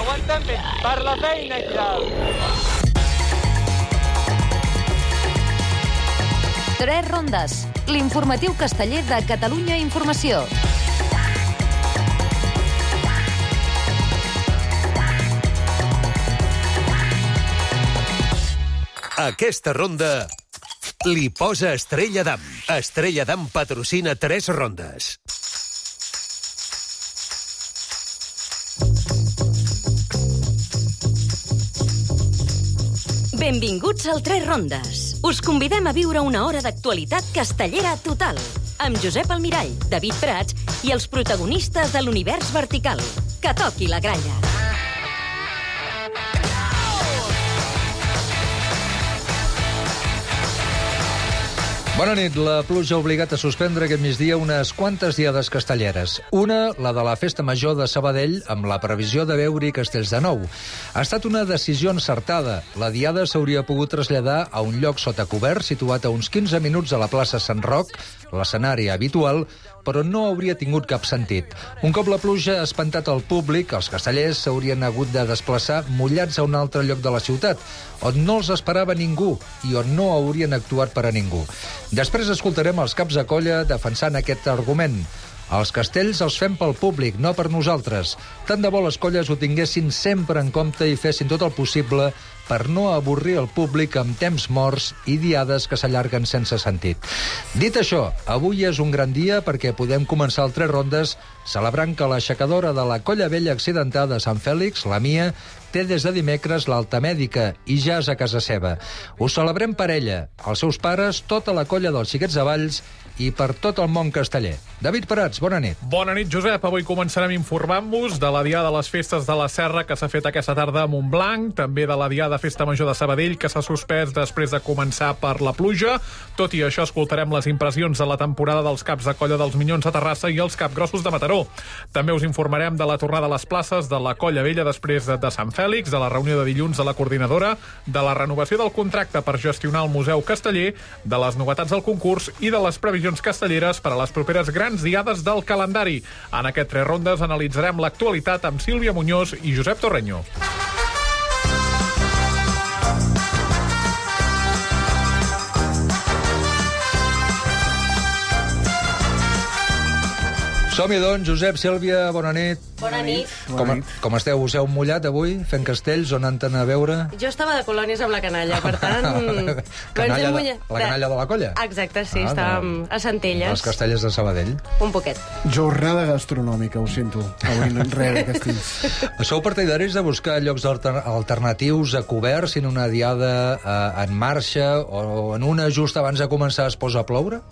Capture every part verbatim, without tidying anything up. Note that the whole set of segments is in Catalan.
Aguantem bé, per la feina i tal. Tres rondes, l'informatiu casteller de Catalunya Informació. Aquesta ronda li posa Estrella Damm. Estrella Damm patrocina tres rondes. Benvinguts al Tres Rondes. Us convidem a viure una hora d'actualitat castellera total, amb Josep Almirall, David Prats i els protagonistes de l'univers vertical. Que toqui la gralla. Bona nit. La pluja ha obligat a suspendre aquest migdia unes quantes diades castelleres. Una, la de la Festa Major de Sabadell, amb la previsió de veure-hi castells de nou. Ha estat una decisió encertada. La diada s'hauria pogut traslladar a un lloc sota cobert, situat a uns quinze minuts a la plaça Sant Roc, l'escenari habitual, però no hauria tingut cap sentit. Un cop la pluja ha espantat el públic, els castellers s'haurien hagut de desplaçar mullats a un altre lloc de la ciutat, on no els esperava ningú i on no haurien actuat per a ningú. Després escoltarem els caps de colla defensant aquest argument. Els castells els fem pel públic, no per nosaltres. Tant de bo les colles ho tinguessin sempre en compte i fessin tot el possible per no avorrir el públic amb temps morts i diades que s'allarguen sense sentit. Dit això, avui és un gran dia perquè podem començar el Tres Rondes celebrant que l'aixecadora de la Colla Vella Accidentada de Sant Fèlix, la Mia, té des de dimecres l'alta mèdica i ja és a casa seva. Ho celebrem per ella, els seus pares, tota la colla dels Xiquets de Valls i per tot el món casteller. David Prats, bona nit. Bona nit, Josep. Avui començarem informant-vos de la Diada de les Festes de la Serra que s'ha fet aquesta tarda a Montblanc, també de la Diada Festa Major de Sabadell que s'ha suspès després de començar per la pluja. Tot i això, escoltarem les impressions de la temporada dels caps de colla dels Minyons a Terrassa i els capgrossos de Mataró. També us informarem de la tornada a les places de la Colla Vella després de Sant Fèlix, de la reunió de dilluns de la coordinadora, de la renovació del contracte per gestionar el Museu Casteller, de les novetats del concurs i de les previsions castelleres per a les properes grans diades del calendari. En aquest Tres Rondes analitzarem l'actualitat amb Sílvia Muñoz i Josep Torreño. Som-hi, doncs. Josep, Sílvia, bona nit. Bona nit. Com, com esteu? Us heu mullat avui fent castells on han d'anar a veure? Jo estava de colònies amb la canalla, per tant... canalla de, la canalla de la colla? Exacte, sí, ah, estàvem de, a Centelles. Els castellers de Sabadell. Un poquet. Jornada gastronòmica, ho sento. Avui no res de castells. Sou partidaris de buscar llocs alter alternatius a cobert, si en una diada eh, en marxa o en una just abans de començar es posa a ploure?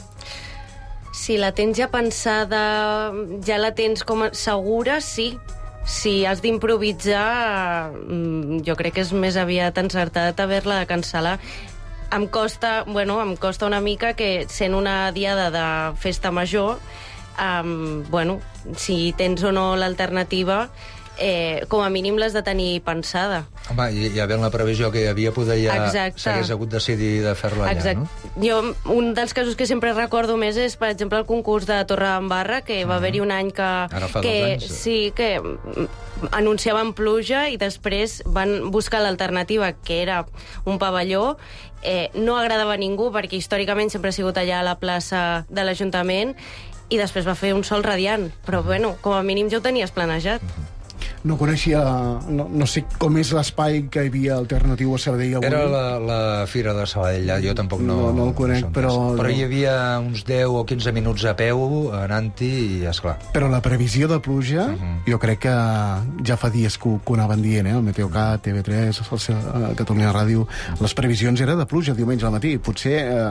Si la tens ja pensada, ja la tens com a segura, sí. Si has d'improvisar, jo crec que és més aviat encertat haver-la de cancel·lar. Em costa, bueno, em costa una mica que, sent una diada de festa major, um, bueno, si tens o no l'alternativa, eh, com a mínim l'has de tenir pensada. Home, i ja havent la previsió que hi havia, poder ja s'hagués hagut decidit de fer-la allà, Exacte. no? Jo, un dels casos que sempre recordo més és, per exemple, el concurs de Torredembarra, que va haver-hi un any que... Ara fa que, dos anys. Sí, que anunciaven pluja i després van buscar l'alternativa, que era un pavelló. Eh, no agradava a ningú, perquè històricament sempre ha sigut allà a la plaça de l'Ajuntament, i després va fer un sol radiant. Però, bueno, com a mínim ja ho tenies planejat. No coneixia... No, no sé com és l'espai que hi havia alternatiu a Sabadell avui. Era la, la Fira de Sabadell, ja. Jo tampoc no... No, no el conec, però... Però no. hi havia uns deu o quinze minuts a peu anant-hi i, esclar. Però la previsió de pluja, uh -huh. jo crec que ja fa dies que ho, que ho anaven dient, eh? El Meteocat, T V tres, el Catalunya Ràdio... Les previsions eren de pluja diumenge al matí. Potser eh,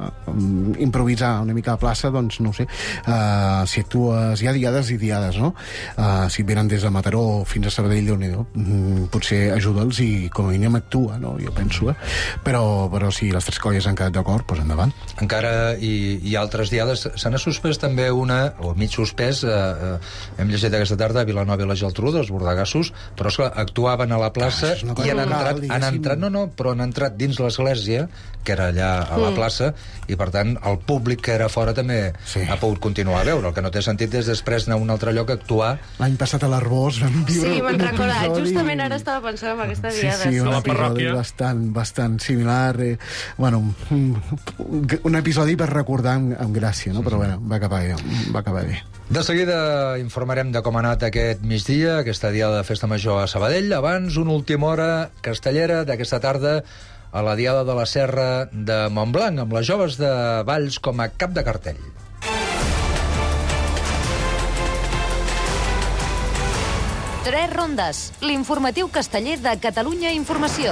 eh, improvisar una mica a plaça, doncs no ho sé. Eh, si actues... Hi ha diades i diades, no? Eh, si et venen des de Mataró fins a Sabadell, Déu-n'hi-do, mm, potser ajuda'ls i com a mínim actua, no? Jo penso, eh? Però, però si les tres colles han quedat d'acord, doncs endavant. Encara hi, hi ha altres diades. Se n'ha suspès també una, o mig suspès, eh, eh, hem llegit aquesta tarda a Vilanova i la Geltrú, dels bordegassos, però esclar, actuaven a la plaça ah, i han entrat, han entrat, no, no, però han entrat dins l'església, que era allà a la plaça, i per tant el públic que era fora també sí. ha pogut continuar a veure. El que no té sentit és després anar a un altre lloc a actuar. L'any passat a l'Arbós vam viure Sí, me'n un recorda. episodi- Justament ara estava pensant en aquesta Sí, diada. sí, un la episodi parròquia. bastant, bastant similar. Eh, bueno, un, un episodi per recordar amb, amb gràcia, no? Però bueno, va acabar bé. Va acabar bé. De seguida informarem de com ha anat aquest migdia, aquesta diada de Festa Major a Sabadell. Abans, una última hora castellera d'aquesta tarda a la diada de la Serra de Montblanc, amb les joves de Valls com a cap de cartell. Tres rondes. L'informatiu casteller de Catalunya Informació.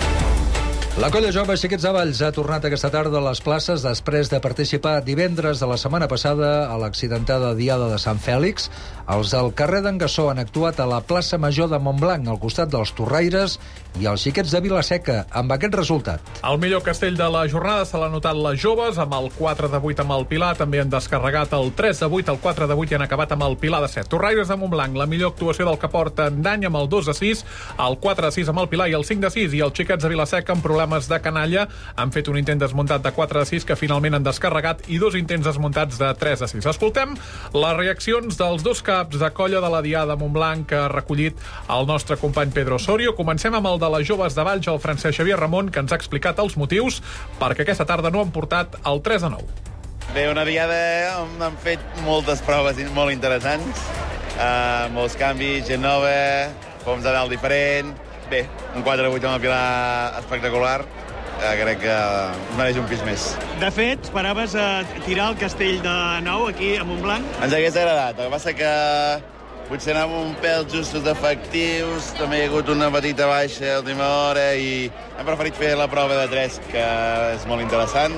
La colla jove Xiquets de Valls ha tornat aquesta tarda a les places després de participar divendres de la setmana passada a l'accidentada Diada de Sant Fèlix. Els del carrer d'en Gassó han actuat a la plaça Major de Montblanc, al costat dels Torraires i els Xiquets de Vila-seca, amb aquest resultat. El millor castell de la jornada se l'ha notat les joves, amb el quatre de vuit amb el Pilar, també han descarregat el tres de vuit, el quatre de vuit i han acabat amb el Pilar de set. Torraires de Montblanc, la millor actuació del que porta en d'any amb el dos de sis, el quatre de sis amb el Pilar i el cinc de sis, i els Xiquets de Vila-seca amb problemes de canalla han fet un intent desmuntat de quatre de sis que finalment han descarregat i dos intents desmuntats de tres de sis. Escoltem les reaccions dels dos caps de colla de la Diada de Montblanc que ha recollit el nostre company Pedro Osorio. Comencem amb el de les joves de Valls, el Francesc Xavier Ramon, que ens ha explicat els motius perquè aquesta tarda no han portat el tres de nou. Bé, una diada on han fet moltes proves molt interessants, uh, molts canvis, gent nova, forms de dalt diferent. Bé, un quatre de vuit amb el Pilar espectacular, uh, crec que mereix un pis més. De fet, esperaves uh, tirar el castell de nou aquí a Montblanc? Ens hagués agradat, el que passa que potser anàvem un pèl justos d'efectius, també hi ha hagut una petita baixa a l'última hora i hem preferit fer la prova de tres, que és molt interessant,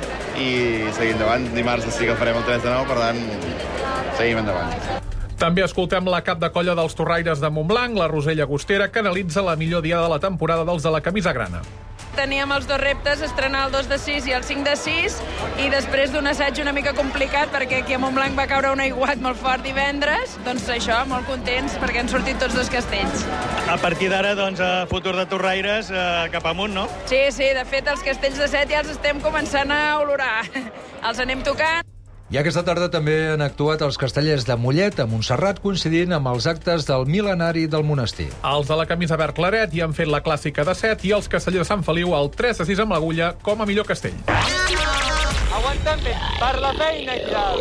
i seguim endavant. Dimarts sí que farem el tres de nou, per tant, seguim endavant. També escoltem la cap de colla dels Torraires de Montblanc, la Rosella Agostera, que analitza la millor diada de la temporada dels de la camisa grana. Teníem els dos reptes, estrenar el dos de sis i el cinc de sis, i després d'un assaig una mica complicat, perquè aquí a Montblanc va caure un aiguat molt fort divendres, doncs això, molt contents, perquè han sortit tots dos castells. A partir d'ara, doncs, a futur de Torraires eh, cap amunt, no? Sí, sí, de fet, els castells de set ja els estem començant a olorar. Els anem tocant. I aquesta tarda també han actuat els castellers de Mollet, a Montserrat, coincidint amb els actes del mil·lenari del monestir. Els de la camisa verd claret hi han fet la clàssica de set i els castellers de Sant Feliu el tres de sis amb l'agulla com a millor castell. Aguantem bé, per la feina i tal.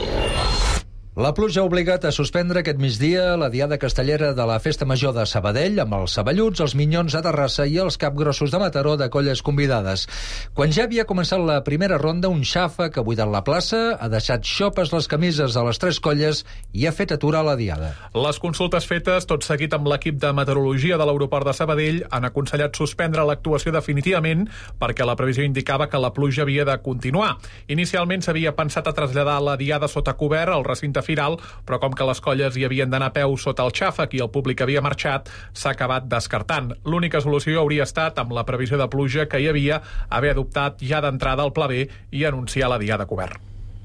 La pluja ha obligat a suspendre aquest migdia la diada castellera de la Festa Major de Sabadell amb els Saballuts, els Minyons de Terrassa i els Capgrossos de Mataró de colles convidades. Quan ja havia començat la primera ronda, un xàfec ha buidat la plaça, ha deixat xopes les camises de les tres colles i ha fet aturar la diada. Les consultes fetes, tot seguit amb l'equip de meteorologia de l'aeroport de Sabadell, han aconsellat suspendre l'actuació definitivament perquè la previsió indicava que la pluja havia de continuar. Inicialment s'havia pensat a traslladar la diada sota cobert al recinte firal, però com que les colles hi havien d'anar a peu sota el xàfec i el públic havia marxat, s'ha acabat descartant. L'única solució hauria estat, amb la previsió de pluja que hi havia, haver adoptat ja d'entrada el pla B i anunciar la diada cobert.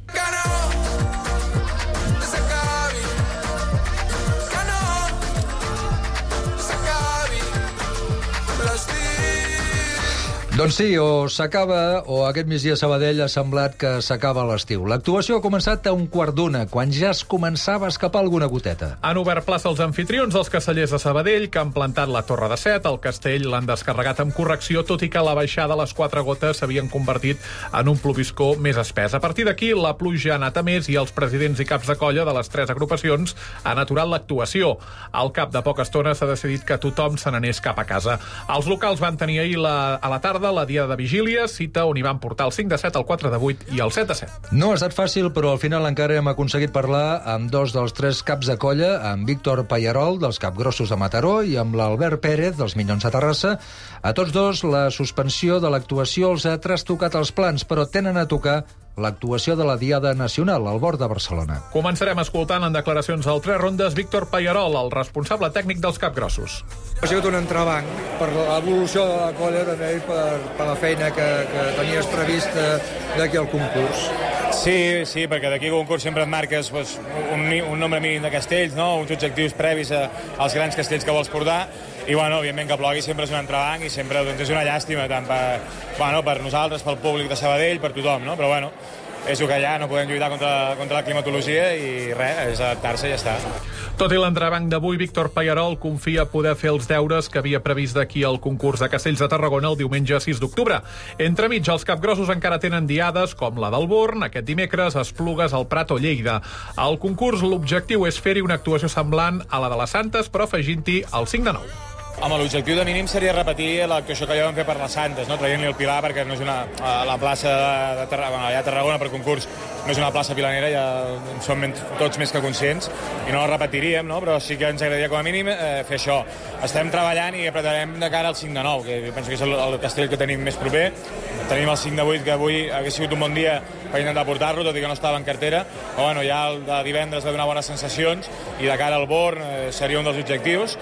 Doncs sí, o s'acaba, o aquest migdia a Sabadell ha semblat que s'acaba l'estiu. L'actuació ha començat a un quart d'una, quan ja es començava a escapar alguna goteta. Han obert plaça els anfitrions, els castellers de Sabadell, que han plantat la torre de set. El castell l'han descarregat amb correcció, tot i que a la baixada les quatre gotes s'havien convertit en un ploviscó més espès. A partir d'aquí, la pluja ha anat a més i els presidents i caps de colla de les tres agrupacions han aturat l'actuació. Al cap de poca estona s'ha decidit que tothom se n'anés cap a casa. Els locals van tenir ahir la, a la tarda la diada de vigília, cita on hi van portar el cinc de set, el quatre de vuit i el set de set. No ha estat fàcil, però al final encara hem aconseguit parlar amb dos dels tres caps de colla, amb Víctor Pallarol, dels Capgrossos de Mataró, i amb l'Albert Pérez, dels Minyons de Terrassa. A tots dos, la suspensió de l'actuació els ha trastocat els plans, però tenen a tocar l'actuació de la Diada Nacional al Bord de Barcelona. Començarem escoltant en declaracions al Tres Rondes Víctor Pallarol, el responsable tècnic dels Capgrossos. Ha sigut un entrebanc per l'evolució de la colla també i per, per la feina que, que tenies prevista d'aquí al concurs. Sí, sí, perquè d'aquí al concurs sempre et marques pues, un, un nombre mínim de castells, no? Uns objectius previs a, als grans castells que vols portar, i bueno, òbviament que plogui sempre és un entrebanc i sempre doncs, és una llàstima tant per, bueno, per nosaltres, pel públic de Sabadell, per tothom, no? Però bueno, és el que hi ha, no podem lluitar contra, contra la climatologia i res, és adaptar-se i ja està. Tot i l'entrebanc d'avui, Víctor Pallarol confia poder fer els deures que havia previst d'aquí al concurs de Castells de Tarragona el diumenge sis d'octubre. Entremig, els capgrossos encara tenen diades com la del Born, aquest dimecres, Esplugues, el Prat o Lleida. Al concurs, l'objectiu és fer-hi una actuació semblant a la de les Santes, però afegint-hi el cinc de nou. Home, l'objectiu de mínim seria repetir l'actuació que ja vam fer per les Santes, no? Traient-li el Pilar, perquè no és una, la plaça de, de Tarragona, bueno, ja Tarragona per concurs no és una plaça pilanera, ja en som tots més que conscients, i no la repetiríem, no? Però sí que ens agradaria com a mínim eh, fer això. Estem treballant i apretarem de cara al cinc de nou, que penso que és el, el castell que tenim més proper. Tenim el cinc de vuit, que avui hagués sigut un bon dia per intentar portar-lo, tot i que no estava en cartera, però bueno, ja el de divendres va donar bones sensacions, i de cara al Born eh, seria un dels objectius.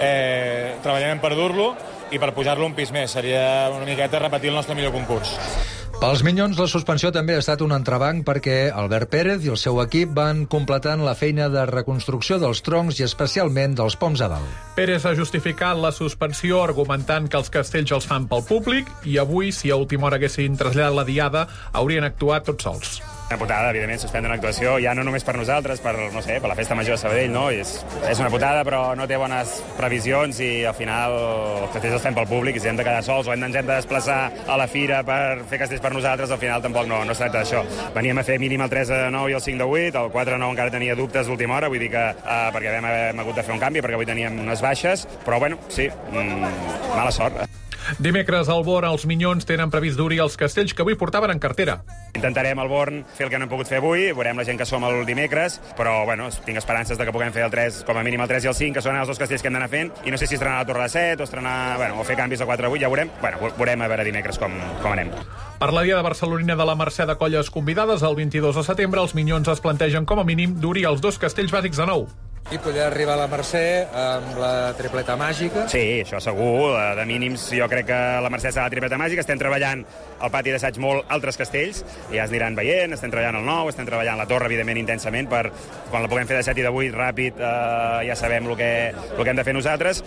Eh, treballarem per dur-lo i per pujar-lo un pis més. Seria una miqueta repetir el nostre millor concurs. Pels Minyons, la suspensió també ha estat un entrebanc perquè Albert Pérez i el seu equip van completant la feina de reconstrucció dels troncs i especialment dels poms a dalt. Pérez ha justificat la suspensió argumentant que els castells els fan pel públic i avui, si a última hora haguessin traslladat la diada, haurien actuat tots sols. Una putada, evidentment, suspendre una actuació, ja no només per nosaltres, per, no sé, per la Festa Major de Sabadell, no? És, és una putada, però no té bones previsions i al final els castells els fem pel públic i si hem de quedar sols o hem, ens hem de desplaçar a la fira per fer castells per nosaltres, al final tampoc no, no es tracta d'això. Veníem a fer mínim el tres de nou i el cinc de vuit, el quatre de nou encara tenia dubtes d'última hora, vull dir que eh, perquè vam haver hagut de fer un canvi, perquè avui teníem unes baixes, però bueno, sí, mmm, mala sort. Dimecres al Born els Minyons tenen previst dur-hi els castells que avui portaven en cartera. Intentarem al Born fer el que no hem pogut fer avui, veurem la gent que som el dimecres, però bueno, tinc esperances de que puguem fer el tres, com a mínim el tres i el cinc, que són els dos castells que hem d'anar fent, i no sé si estrenar la Torre de set o estrenar, bueno, o fer canvis al quatre a vuit, ja veurem. Bueno, veurem a veure dimecres com, com anem. Per la Diada Barcelonina de la Mercè de Colles convidades, el vint-i-dos de setembre, els Minyons es plantegen com a mínim dur-hi els dos castells bàsics de nou. I poder arribar a la Mercè amb la tripleta màgica. Sí, això segur. De mínims jo crec que la Mercè serà la tripleta màgica. Estem treballant al pati d'assaig molt altres castells. Ja es aniran veient, estem treballant el nou, estem treballant la torre, evidentment, intensament, per quan la puguem fer de set i de vuit ràpid eh, ja sabem el que, el que hem de fer nosaltres.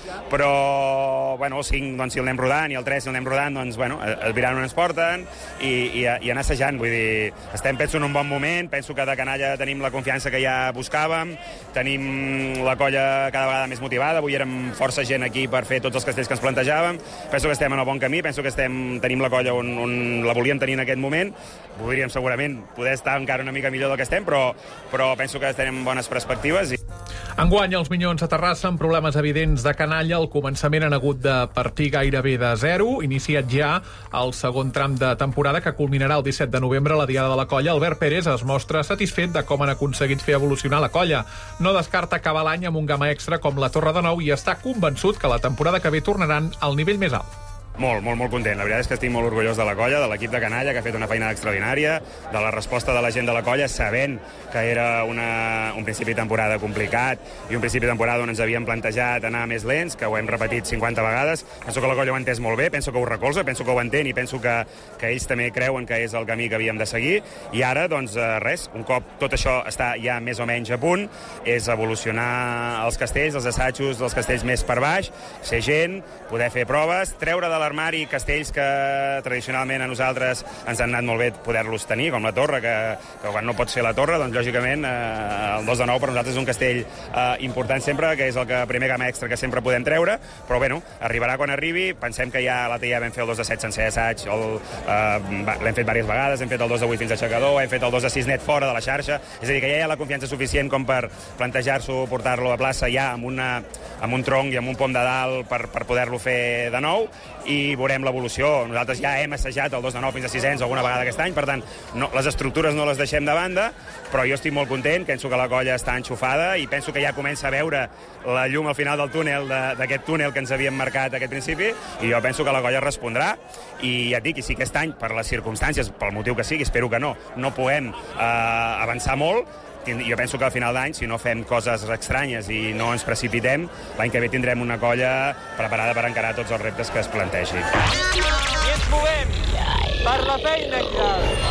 Però, bueno, el cinc, doncs, si el anem rodant, i el tres, si el anem rodant, doncs, bueno, el viran on ens porten i, i, i anar assajant. Vull dir, estem, penso, en un bon moment. Penso que de canalla tenim la confiança que ja buscàvem. Tenim la colla cada vegada més motivada. Avui érem força gent aquí per fer tots els castells que ens plantejàvem. Penso que estem en el bon camí, penso que estem, tenim la colla on, on la volíem tenir en aquest moment. Voldríem segurament poder estar encara una mica millor del que estem, però, però penso que tenim bones perspectives. I... Enguany, els Minyons a Terrassa, amb problemes evidents de canalla, al començament han hagut de partir gairebé de zero. Iniciat ja el segon tram de temporada, que culminarà el disset de novembre a la Diada de la Colla. Albert Pérez es mostra satisfet de com han aconseguit fer evolucionar la colla. No descarta acabar l'any amb un gamma extra com la Torre de Nou i està convençut que la temporada que ve tornaran al nivell més alt. Molt, molt, molt content. La veritat és que estic molt orgullós de la colla, de l'equip de canalla, que ha fet una feina extraordinària, de la resposta de la gent de la colla, sabent que era una, un principi de temporada complicat i un principi de temporada on ens havíem plantejat anar més lents, que ho hem repetit cinquanta vegades. Penso que la colla ho ha entès molt bé, penso que ho recolza, penso que ho entén i penso que, que ells també creuen que és el camí que havíem de seguir. I ara, doncs, res, un cop tot això està ja més o menys a punt, és evolucionar els castells, els assajos dels castells més per baix, ser gent, poder fer proves, treure de l'armari castells que tradicionalment a nosaltres ens han anat molt bé poder-los tenir, com la torre, que, que quan no pots fer la torre, doncs lògicament eh, el dos de nou per nosaltres és un castell eh, important sempre, que és el que primer gamma extra que sempre podem treure, però bueno, arribarà quan arribi. Pensem que ja l'altre dia vam fer el dos de set sencer assaig, el, eh, l'hem fet diverses vegades, hem fet el dos de vuit fins a aixecador, hem fet el dos de sis net fora de la xarxa, és a dir, que ja hi ha la confiança suficient com per plantejar-s'ho, portar-lo a plaça ja amb, una, amb un tronc i amb un pom de dalt per, per poder-lo fer de nou, i veurem l'evolució. Nosaltres ja hem assajat el dos de nou fins a sis-cents alguna vegada aquest any, per tant, no, les estructures no les deixem de banda, però jo estic molt content, penso que la colla està enxufada i penso que ja comença a veure la llum al final del túnel, d'aquest túnel que ens havíem marcat a aquest principi, i jo penso que la colla respondrà, i ja et dic, i si aquest any, per les circumstàncies, pel motiu que sigui, espero que no, no puguem eh, avançar molt, jo penso que al final d'any, si no fem coses estranyes i no ens precipitem, l'any que ve tindrem una colla preparada per encarar tots els reptes que es plantegi. I ens movem per la feina,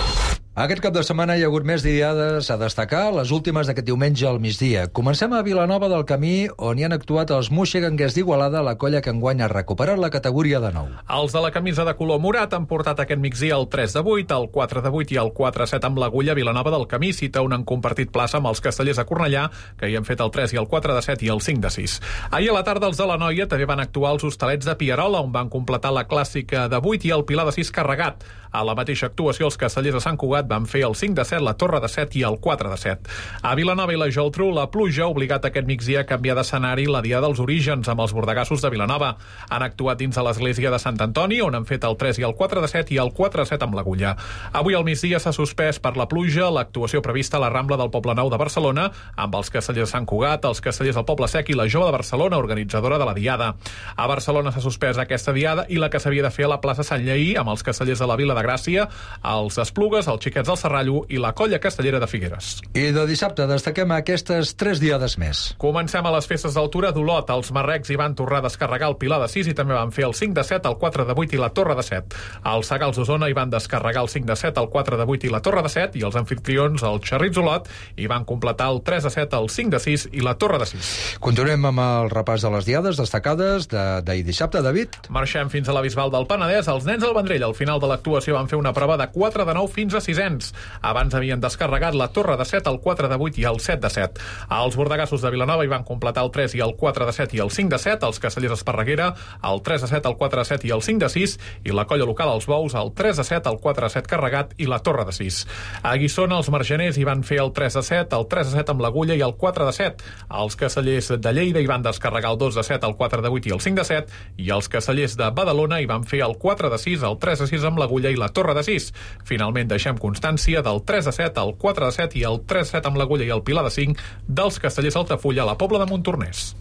Aquest cap de setmana hi ha hagut més diades a destacar, les últimes d'aquest diumenge al migdia. Comencem a Vilanova del Camí, on hi han actuat els moixeganguers d'Igualada, la colla que enguany ha recuperat la categoria de nou. Els de la camisa de color morat han portat aquest migdia el tres de vuit, el quatre de vuit i el quatre set amb l'agulla. Vilanova del Camí cita on han compartit plaça amb els castellers de Cornellà, que hi han fet el tres i el quatre de set i el cinc de sis. Ahir a la tarda els de la Noia també van actuar els hostalets de Pierola, on van completar la clàssica de vuit i el pilar de sis carregat. A la mateixa actuació, els castellers de Sant Cugat van fer el cinc de set, la torre de set i el quatre de set. A Vilanova i la Geltrú, la pluja ha obligat aquest migdia a canviar d'escenari la dia dels orígens amb els bordegassos de Vilanova. Han actuat dins de l'església de Sant Antoni, on han fet el tres i el quatre de set i el quatre de set amb l'agulla. Avui al migdia s'ha suspès per la pluja l'actuació prevista a la Rambla del Poble Nou de Barcelona, amb els castellers de Sant Cugat, els castellers del Poble Sec i la Jove de Barcelona, organitzadora de la diada. A Barcelona s'ha suspès aquesta diada i la que s'havia de fer a la plaça Sant Lleí, amb els castellers de la Vila de Gràcia, els Esplugues, els Xiquets del Serrallo i la colla castellera de Figueres. I de dissabte destaquem aquestes tres diades més. Comencem a les festes d'altura d'Olot. Els marrecs hi van tornar a descarregar el pilar de sis i també van fer el cinc de set, el quatre de vuit i la torre de set. Els Sagals d'Osona hi van descarregar el cinc de set, el quatre de vuit i la torre de set, i els anfitrions, el Xerrits Olot, hi van completar el tres de set, el cinc de sis i la torre de sis. Continuem amb el repàs de les diades destacades d'ahir dissabte, David. Marxem fins a la Bisbal del Penedès. Els nens del Vendrell al final de l'actuació van fer una prova de quatre de nou fins a sisens. Abans havien descarregat la torre de set, el quatre de vuit i el set de set. Els bordegassos de Vilanova hi van completar el tres i el quatre de set i el cinc de set, els castellers Esparreguera el tres de set, el quatre de set i el cinc de sis, i la colla local els Bous el tres de set, el quatre de set carregat i la torre de sis. A Guissona els margeners hi van fer el tres de set, el tres de set amb l'agulla i el quatre de set. Els castellers de Lleida hi van descarregar el dos de set, el quatre de vuit i el cinc de set, i els castellers de Badalona hi van fer el quatre de sis, el tres de sis amb l'agulla i la torre de sis. Finalment deixem constància del tres de set, el quatre de set i el tres de set amb l'agulla i el pilar de cinc dels castellers Altafulla a la Pobla de Montornès.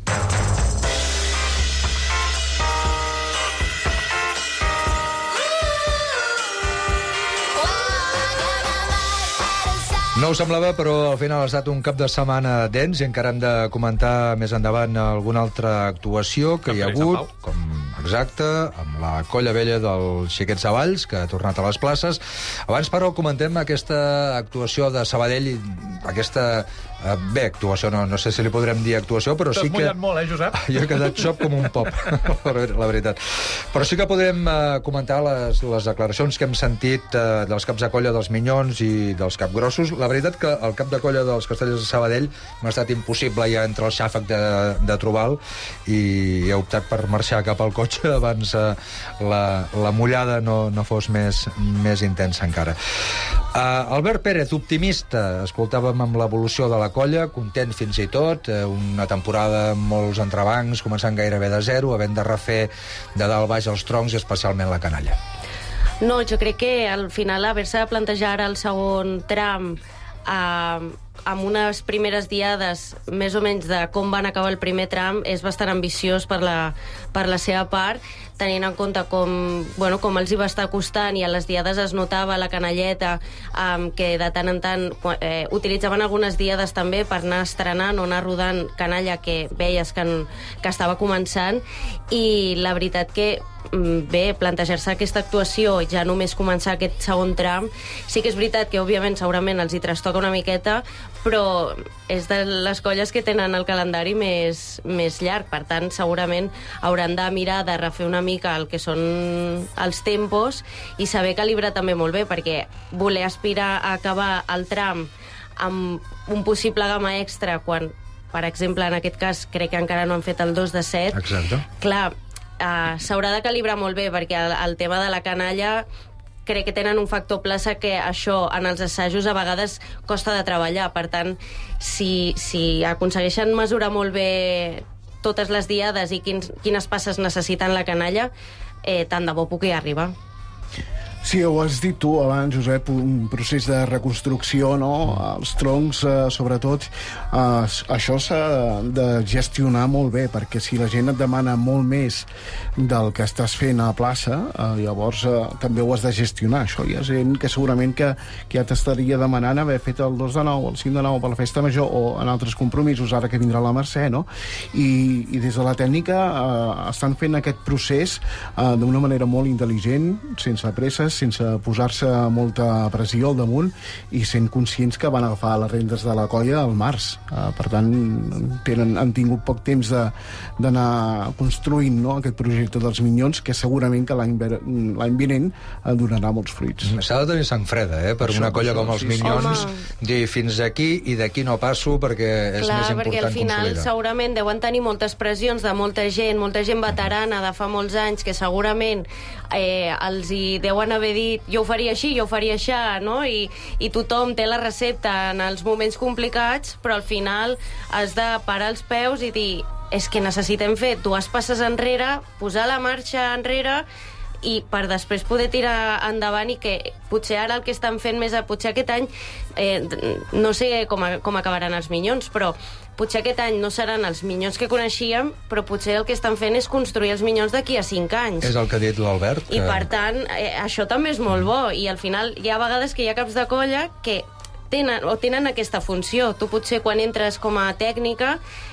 No ho semblava, però al final ha estat un cap de setmana dens i encara hem de comentar més endavant alguna altra actuació que hi ha hagut, com exacte, amb la colla vella dels Xiquets de Valls, que ha tornat a les places. Abans, però, comentem aquesta actuació de Sabadell, aquesta... Bé, actuació, no, no sé si li podrem dir actuació, però sí que... T'has mullat molt, eh, Josep? Jo he quedat xop com un pop, la veritat. Però sí que podem uh, comentar les, les declaracions que hem sentit uh, dels caps de colla dels Minyons i dels capgrossos. La veritat que el cap de colla dels Castellers de Sabadell m'ha estat impossible ja entre el xàfec de, de trobar-lo i he optat per marxar cap al cotxe abans uh, la, la mullada no, no fos més, més intensa encara. Uh, Albert Pérez, optimista, escoltàvem amb l'evolució de la colla, content fins i tot, una temporada amb molts entrebancs, començant gairebé de zero, havent de refer de dalt baix els troncs i especialment la canalla. No, jo crec que al final haver-se de plantejar ara el segon tram eh, amb unes primeres diades més o menys de com van acabar el primer tram és bastant ambiciós per la, per la seva part, tenint en compte com, bueno, com els hi va estar costant i a les diades es notava la canalleta um, que de tant en tant eh, utilitzaven algunes diades també per anar estrenant o anar rodant canalla que veies que, en, que estava començant i la veritat que bé, plantejar-se aquesta actuació ja només començar aquest segon tram sí que és veritat que òbviament segurament els hi trastoca una miqueta però és de les colles que tenen el calendari més, més llarg, per tant segurament hauran de mirar de refer una mica el que són els tempos i saber calibrar també molt bé, perquè voler aspirar a acabar el tram amb un possible gamma extra quan, per exemple, en aquest cas crec que encara no han fet el dos de set. Exacte. Clar, uh, s'haurà de calibrar molt bé perquè el, el tema de la canalla crec que tenen un factor plaça que això en els assajos a vegades costa de treballar, per tant si, si aconsegueixen mesurar molt bé totes les diades i quins, quines passes necessiten la canalla, eh, tant de bo pugui arribar. Sí, ho has dit tu abans, Josep, un procés de reconstrucció, no? Els troncs, eh, sobretot, eh, això s'ha de gestionar molt bé, perquè si la gent et demana molt més del que estàs fent a la plaça, eh, llavors eh, també ho has de gestionar, això. Hi ha gent que segurament que, que ja t'estaria demanant haver fet el dos de nou, el cinc de nou per la festa major, o en altres compromisos, ara que vindrà la Mercè, no? I, i des de la tècnica eh, estan fent aquest procés eh, d'una manera molt intel·ligent, sense pressa, tranquil·les, sense posar-se molta pressió al damunt i sent conscients que van agafar les rendes de la colla al març. Uh, per tant, tenen, han tingut poc temps d'anar construint, no?, aquest projecte dels Minyons, que segurament que l'any l'any vinent donarà molts fruits. S'ha de tenir sang freda, eh?, per això, una colla com els sí, Minyons, sí. dir fins aquí i d'aquí no passo perquè és Clar, més important perquè al final consolidar. Segurament deuen tenir moltes pressions de molta gent, molta gent veterana de fa molts anys, que segurament eh, els hi deuen haver dit jo ho faria així, jo ho faria així, no? I, i tothom té la recepta en els moments complicats, però al final has de parar els peus i dir és que necessitem fer dues passes enrere, posar la marxa enrere i per després poder tirar endavant, i que potser ara el que estan fent més, a potser aquest any eh, no sé com, a, com acabaran els Minyons, però potser aquest any no seran els Minyons que coneixíem, però potser el que estan fent és construir els Minyons d'aquí a cinc anys. És el que ha dit l'Albert. I per tant, eh, això també és molt bo, i al final hi ha vegades que hi ha caps de colla que tenen, o tenen aquesta funció. Tu potser quan entres com a tècnica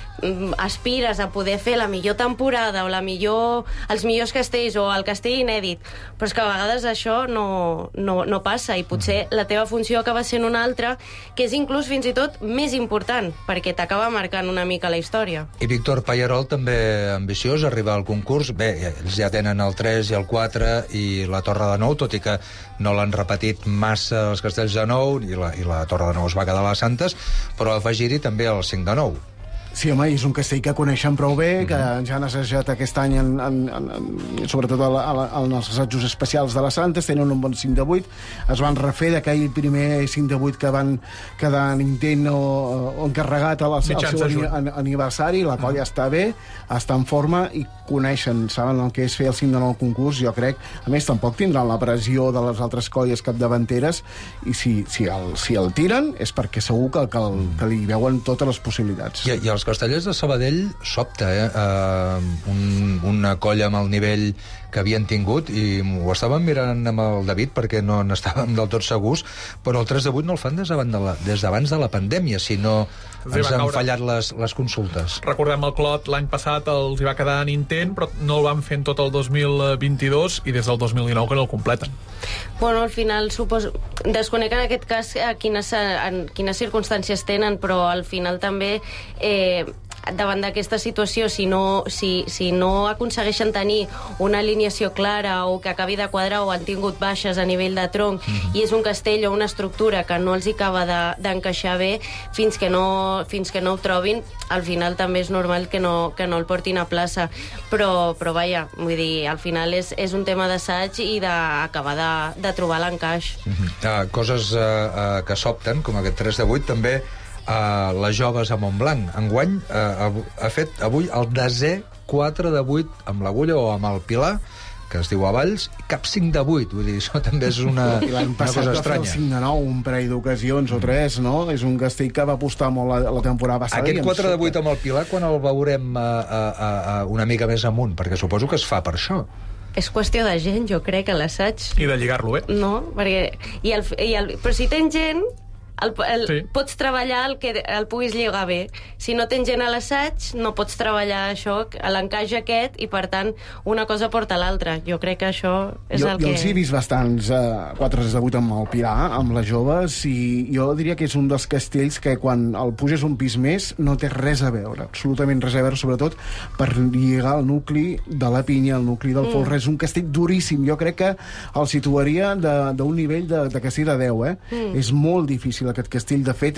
aspires a poder fer la millor temporada o la millor, els millors castells o el castell inèdit, però és que a vegades això no, no, no passa, i potser la teva funció acaba sent una altra, que és inclús fins i tot més important, perquè t'acaba marcant una mica la història. I Víctor Pallarol també ambiciós, arribar al concurs. Bé, ells ja tenen el tres i el quatre i la Torre de Nou, tot i que no l'han repetit massa els castells de Nou, i la, i la Torre de Nou es va quedar a les Santes, però afegir-hi també el cinc de Nou. Sí, home, és un castell que coneixen prou bé, que ja han assajat aquest any, en, en, en, en, sobretot a la, a la, en els assajos especials de les Santes, tenen un bon cinc de vuit, es van refer d'aquell primer cinc de vuit que van quedar en intent o, o encarregat al, al seu an, aniversari, la colla ah. està bé, està en forma i coneixen, saben el que és fer el cinc de nou concurs, jo crec. A més, tampoc tindran la pressió de les altres colles capdavanteres, i si, si, el, si el tiren és perquè segur que, que, el, que li veuen totes les possibilitats. I, i els castellers de Sabadell sobta, eh? Uh, un, una colla amb el nivell que havien tingut, i ho estàvem mirant amb el David perquè no n'estàvem del tot segurs, però el tres de vuit no el fan des d'abans de, la, des d'abans de la pandèmia, sinó ens han fallat les, les consultes. Recordem el Clot l'any passat els hi va quedar en intent, però no el van fent tot el dos mil vint-i-dos i des del dos mil dinou que no el completen. Bueno, al final suposo... desconec en aquest cas a quines, en quines circumstàncies tenen, però al final també eh, davant d'aquesta situació, si no, si, si no aconsegueixen tenir una alineació clara o que acabi de quadrar, o han tingut baixes a nivell de tronc, mm-hmm. i és un castell o una estructura que no els hi acaba d'encaixar de, bé, fins que, no, fins que no ho trobin, al final també és normal que no, que no el portin a plaça. Però, però vaja, vull dir, al final és, és un tema d'assaig i d'acabar de, de trobar l'encaix. Mm-hmm. Ah, coses uh, uh, que sobten, com aquest tres de vuit, també Uh, les joves a Montblanc. Enguany uh, ha fet avui el desè quatre de vuit amb l'Agulla o amb el Pilar, que es diu a Valls, cap cinc de vuit. Vull dir, això també és una, una cosa estranya. cinc de nou, un parell d'ocasions o tres, no? És un castell que va apostar molt la, la temporada passada. Aquest quatre de vuit amb el Pilar, quan el veurem uh, uh, uh, una mica més amunt? Perquè suposo que es fa per això. És qüestió de gent, jo crec, a l'assaig. I de lligar-lo bé. No, perquè... I el, i el, però si tens gent... El, el, sí. Pots treballar el que el puguis lligar bé. Si no tens gent a l'assaig, no pots treballar això, l'encaix aquest, i per tant una cosa porta l'altra. Jo crec que això és jo, el que... Jo els he vist bastants uh, quatre de vuit amb el Pilar, amb les joves, i jo diria que és un dels castells que quan el puges un pis més no té res a veure, absolutament res a veure, sobretot per lligar el nucli de la pinya, el nucli del mm. folre. És un castell duríssim, jo crec que el situaria d'un nivell de, de castell de deu, eh? Mm. És molt difícil aquest castell. De fet, eh,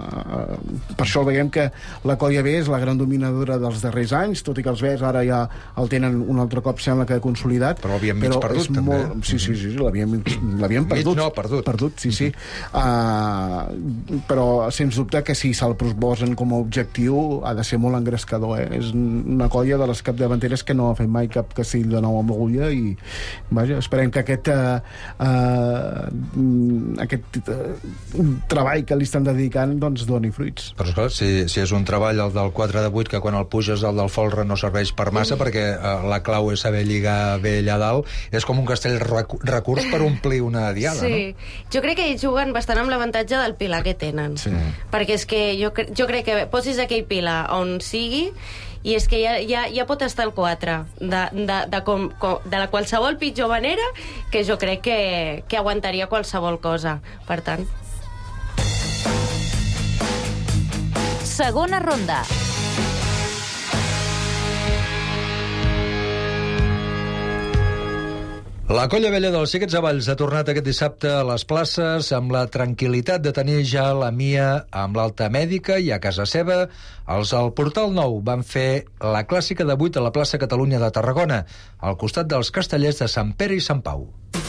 eh, per això veiem que la colla B és la gran dominadora dels darrers anys, tot i que els Bs ara ja el tenen un altre cop, sembla que consolidat. Però l'havien mig perdut, també. Molt... Sí, sí, sí, l'havien perdut. Mig no, perdut. Perdut, sí, sí. Uh, però, sens dubte, que si se'l proposen com a objectiu ha de ser molt engrescador, eh? És una colla de les capdavanteres que no ha fet mai cap castell de nou amb l'Agulla, i vaja, esperem que aquest uh, uh, aquest uh, treball que li estan dedicant doncs doni fruits. Però esclar, si, si és un treball el del quatre de vuit, que quan el puges el del folre no serveix per massa, mm. perquè uh, la clau és saber lligar bé allà dalt, és com un castell recu recurs per omplir una diada, sí. No? Jo crec que ells juguen bastant amb l'avantatge del pilar que tenen. Sí. Perquè és que jo, jo crec que posis aquell pilar on sigui i és que ja, ja, ja pot estar el quatre de, de, de, com, com, de la qualsevol pitjor manera, que jo crec que, que aguantaria qualsevol cosa. Per tant... Segona ronda. La Colla Vella dels Xiquets Avalls ha tornat aquest dissabte a les places amb la tranquil·litat de tenir ja la Mia amb l'alta mèdica i a casa seva. Els al Portal Nou van fer la clàssica de vuit a la plaça Catalunya de Tarragona, al costat dels castellers de Sant Pere i Sant Pau.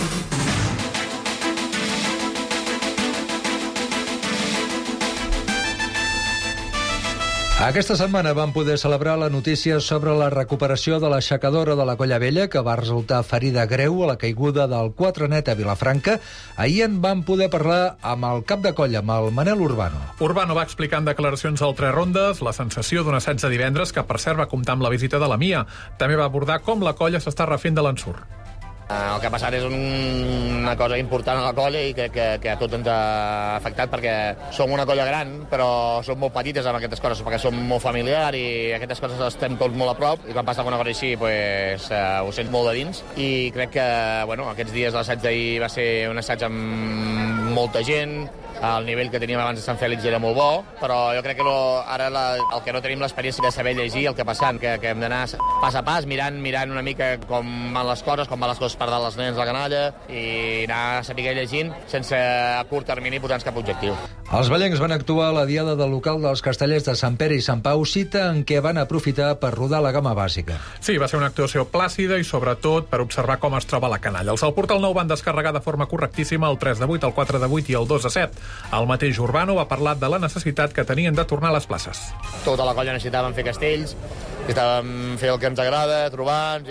Aquesta setmana van poder celebrar la notícia sobre la recuperació de l'aixecadora de la Colla Vella, que va resultar ferida greu a la caiguda del quatre net a Vilafranca. Ahir en van poder parlar amb el cap de colla, amb el Manel Urbano. Urbano va explicar en declaracions al Tres Rondes la sensació d'un assaig de divendres que, per cert, va comptar amb la visita de la Mia. També va abordar com la colla s'està refent de l'ensurt. El que ha passat és un, una cosa important a la colla i crec que, que a tot ens ha afectat perquè som una colla gran, però som molt petites amb aquestes coses, perquè som molt familiar i aquestes coses les estem tots molt a prop i quan passa alguna cosa així pues, uh, ho sents molt de dins i crec que bueno, aquests dies l'assaig d'ahir va ser un assaig amb molta gent. El nivell que teníem abans de Sant Fèlix era molt bo, però jo crec que lo, ara la, el que no tenim l'experiència de saber llegir el que passant, que, que hem d'anar pas a pas, mirant mirant una mica com van les coses, com van les coses per dalt els nens, la canalla, i anar a saber llegint sense a curt termini posar-nos cap objectiu. Els ballencs van actuar a la diada del local dels castellers de Sant Pere i Sant Pau, cita en què van aprofitar per rodar la gamma bàsica. Sí, va ser una actuació plàcida i sobretot per observar com es troba la canalla. Els del Portal Nou van descarregar de forma correctíssima el tres de vuit, el quatre de vuit i el dos de set. El mateix Urbano va parlar de la necessitat que tenien de tornar a les places. Tota la colla necessitàvem fer castells, necessitàvem fer el que ens agrada, trobar-nos,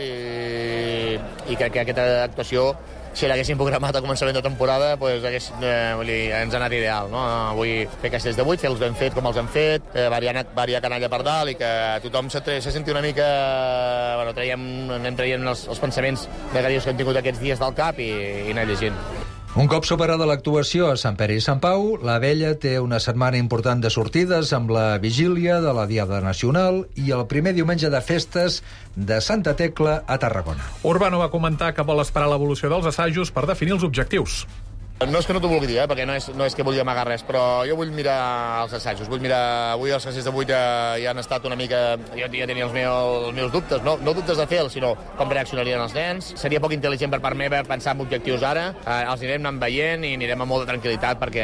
i, i crec que aquesta actuació, si l'haguéssim programat a començament de temporada, pues, hagués, eh, vull dir, ens ha anat ideal. No? Avui fer castells de vuit, fer-los ben fet com els hem fet, eh, variar, variar canalla per dalt i que tothom se, se senti una mica... Bueno, traiem, anem traient els, els pensaments negatius que hem tingut aquests dies del cap i, i anar llegint. Un cop superada l'actuació a Sant Pere i Sant Pau, la Vella té una setmana important de sortides amb la vigília de la Diada Nacional i el primer diumenge de festes de Santa Tecla a Tarragona. Urbano va comentar que vol esperar l'evolució dels assajos per definir els objectius. No és que no t'ho vulgui dir, eh? perquè no és, no és que vulgui amagar res, però jo vull mirar els assajos, vull mirar... Avui els castells de vuit ja, ja han estat una mica... Jo ja tenia els meus, els meus dubtes, no, no dubtes de fer, sinó com reaccionarien els nens. Seria poc intel·ligent per part meva pensar en objectius ara. Eh, els anirem anant veient i anirem amb molta tranquil·litat perquè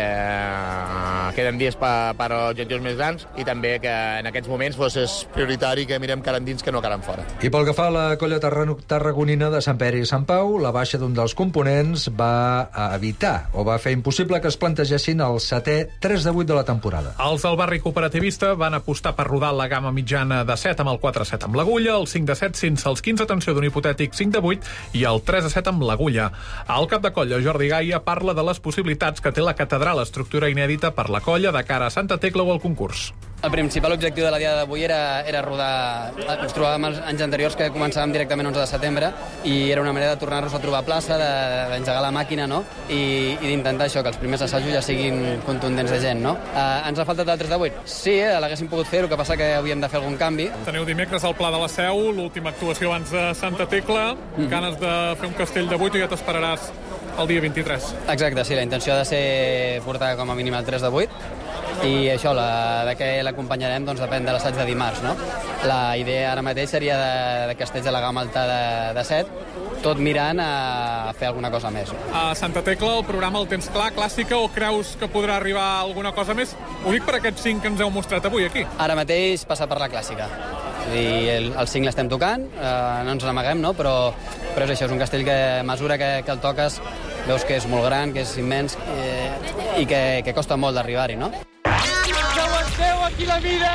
eh, queden dies per, per objectius més grans i també que en aquests moments pues, és prioritari que mirem cara endins que no cara enfora. I pel que fa a la colla tarragonina de Sant Pere i Sant Pau, la baixa d'un dels components va evitar o va fer impossible que es plantegessin el setè tres de vuit de la temporada. Els del barri cooperativista van apostar per rodar la gamma mitjana de set amb el quatre set amb l'agulla, el cinc de set sense els quinze, atenció, d'un hipotètic cinc de vuit i el tres de set amb l'agulla. El cap de colla, Jordi Gaia, parla de les possibilitats que té la catedral, estructura inèdita per la colla de cara a Santa Tecla o al concurs. El principal objectiu de la diada d'avui era, era rodar... Ens trobàvem els anys anteriors que començàvem directament onze de setembre i era una manera de tornar-nos a trobar plaça, d'engegar la màquina, no? I, i d'intentar això, que els primers assajos ja siguin contundents de gent, no? Uh, ens ha faltat el tres de vuit? Sí, eh, l'haguéssim pogut fer, el que passa que havíem de fer algun canvi. Teniu dimecres al Pla de la Seu, l'última actuació abans de Santa Tecla, mm. ganes de fer un castell de vuit i ja t'esperaràs el dia vint-i-tres. Exacte, sí, la intenció ha de ser portar com a mínim el tres de vuit i això, la, de què l'acompanyarem, doncs depèn de l'assaig de dimarts, no? La idea ara mateix seria de, de castells de la gamma alta de, de set, tot mirant a fer alguna cosa més. A Santa Tecla el programa el tens clar, clàssica, o creus que podrà arribar alguna cosa més? Ho dic per aquests cinc que ens heu mostrat avui aquí. Ara mateix passa per la clàssica. I el, el cinc l'estem tocant, eh, no ens n'amaguem, no? Però, però és això, és un castell que a mesura que, que el toques veus que és molt gran, que és immens eh, i que, que costa molt d'arribar-hi, no? Que aguanteu aquí la vida!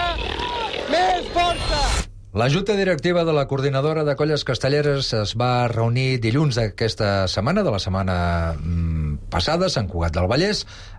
Més força! La Junta Directiva de la Coordinadora de Colles Castelleres es va reunir dilluns d'aquesta setmana, de la setmana mm, passada, a Sant Cugat del Vallès,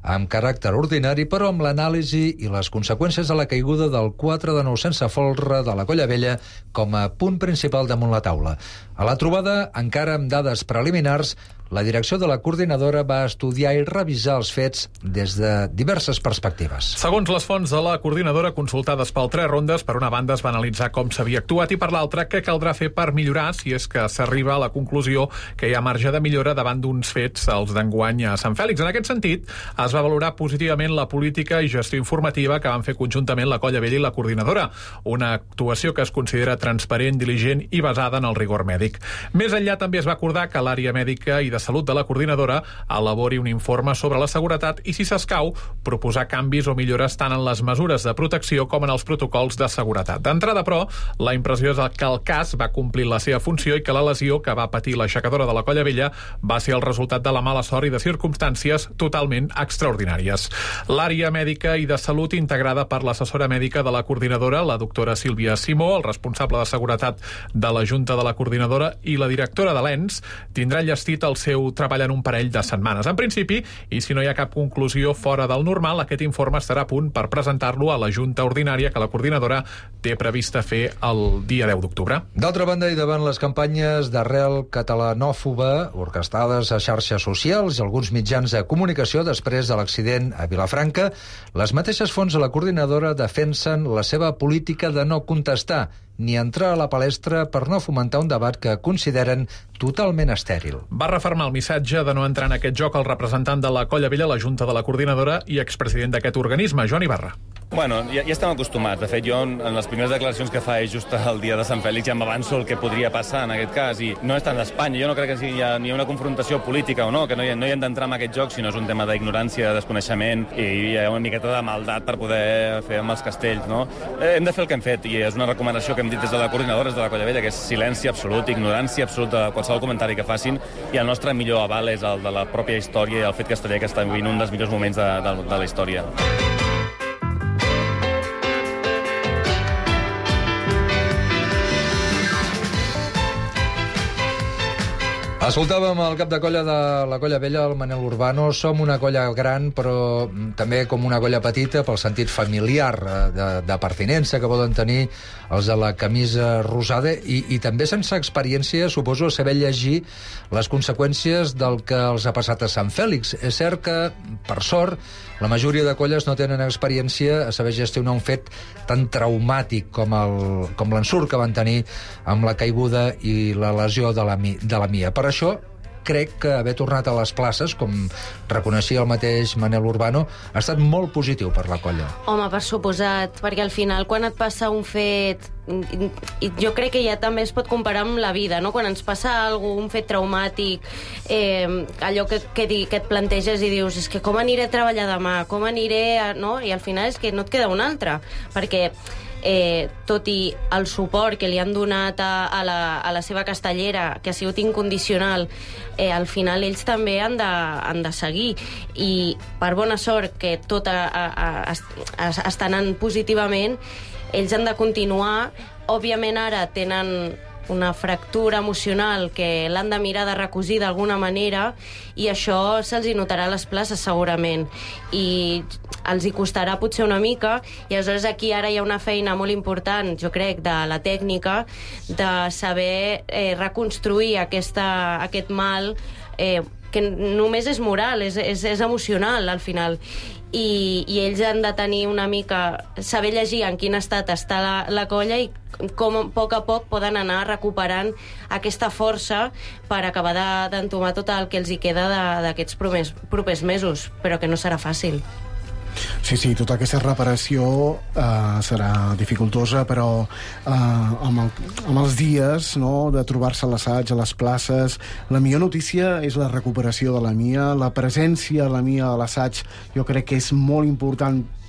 amb caràcter ordinari, però amb l'anàlisi i les conseqüències de la caiguda del quatre de nou sense folre de la Colla Vella com a punt principal damunt la taula. A la trobada, encara amb dades preliminars, la direcció de la coordinadora va estudiar i revisar els fets des de diverses perspectives. Segons les fonts de la coordinadora consultades pel Tres Rondes, per una banda es va analitzar com s'havia actuat i per l'altra què caldrà fer per millorar si és que s'arriba a la conclusió que hi ha marge de millora davant d'uns fets, els d'enguany a Sant Fèlix. En aquest sentit, es va valorar positivament la política i gestió informativa que van fer conjuntament la Colla Vella i la coordinadora, una actuació que es considera transparent, diligent i basada en el rigor mèdic. Més enllà també es va acordar que l'àrea mèdica i de salut de la coordinadora elabori un informe sobre la seguretat i, si s'escau, proposar canvis o millores tant en les mesures de protecció com en els protocols de seguretat. D'entrada, però, la impressió és que el cas va complir la seva funció i que la lesió que va patir l'aixecadora de la Colla Vella va ser el resultat de la mala sort i de circumstàncies totalment extraordinàries. L'àrea mèdica i de salut, integrada per l'assessora mèdica de la coordinadora, la doctora Sílvia Simó, el responsable de seguretat de la Junta de la Coordinadora i la directora de l'E N S, tindrà llestit el seu treball en un parell de setmanes. En principi, i si no hi ha cap conclusió fora del normal, aquest informe estarà a punt per presentar-lo a la Junta Ordinària que la coordinadora té prevista fer el dia deu d'octubre. D'altra banda, i davant les campanyes d'arrel catalanòfoba orquestades a xarxes socials i alguns mitjans de comunicació després de l'accident a Vilafranca, les mateixes fonts de la coordinadora defensen la seva política de no contestar ni entrar a la palestra per no fomentar un debat que consideren totalment estèril. Va refermar el missatge de no entrar en aquest joc el representant de la Colla Vella, la Junta de la Coordinadora i expresident d'aquest organisme, Joan Ibarra. Bueno, ja, ja estem acostumats. De fet, jo en les primeres declaracions que fa just el dia de Sant Fèlix ja m'avanço el que podria passar en aquest cas, i no és tant d'Espanya. Jo no crec que hi ha ni una confrontació política o no, que no hi, no hi hem d'entrar en aquest joc, sinó és un tema d'ignorància, de desconeixement, i hi ha una miqueta de maldat per poder fer amb els castells, no? Eh, hem de fer el que hem fet, i és una recomanació que hem dit des de la coordinadora, des de la Colla Vella, que és silenci absolut, ignorància absoluta de qualsevol comentari que facin, i el nostre millor aval és el de la pròpia història i el fet casteller, que està vivint un dels millors moments de, de, de la història. Escoltàvem el cap de colla de la Colla Vella, el Manel Urbano. Som una colla gran, però també com una colla petita pel sentit familiar de, de pertinença que poden tenir els de la camisa rosada i, i també sense experiència, suposo, saber llegir les conseqüències del que els ha passat a Sant Fèlix. És cert que, per sort, la majoria de colles no tenen experiència a saber gestionar un fet tan traumàtic com el, com l'ensurt que van tenir amb la caiguda i la lesió de la, de la Mia. Per això, crec que haver tornat a les places, com reconeixia el mateix Manel Urbano, ha estat molt positiu per la colla. Home, per suposat, perquè al final quan et passa un fet, i jo crec que ja també es pot comparar amb la vida, no? Quan ens passa alguna, un fet traumàtic, eh, allò que, que, di, que et planteges i dius, és que com aniré a treballar demà, com aniré a... no? I al final és que no et queda un altre, perquè Eh, tot i el suport que li han donat a, a, la, a la seva castellera, que ha sigut incondicional, eh, al final ells també han de, han de seguir, i per bona sort que tot a, a, a, a, està anant positivament, ells han de continuar. Òbviament ara tenen una fractura emocional que l'han de mirar de recosir d'alguna manera, i això se'ls hi notarà a les places segurament, i els hi costarà potser una mica, i aleshores aquí ara hi ha una feina molt important, jo crec, de la tècnica, de saber eh, reconstruir aquesta, aquest mal, eh, que només és moral, és, és, és emocional al final, i, i ells han de tenir una mica, saber llegir en quin estat està la, la colla i com a poc a poc poden anar recuperant aquesta força per acabar d'entomar tot el que els hi queda d'aquests propers, propers mesos, però que no serà fàcil. Sí, sí, tota aquesta reparació eh, serà dificultosa, però eh, amb, el, amb els dies, no, de trobar-se a l'assaig, a les places, la millor notícia és la recuperació de la Mia, la presència de la Mia a l'assaig jo crec que és molt important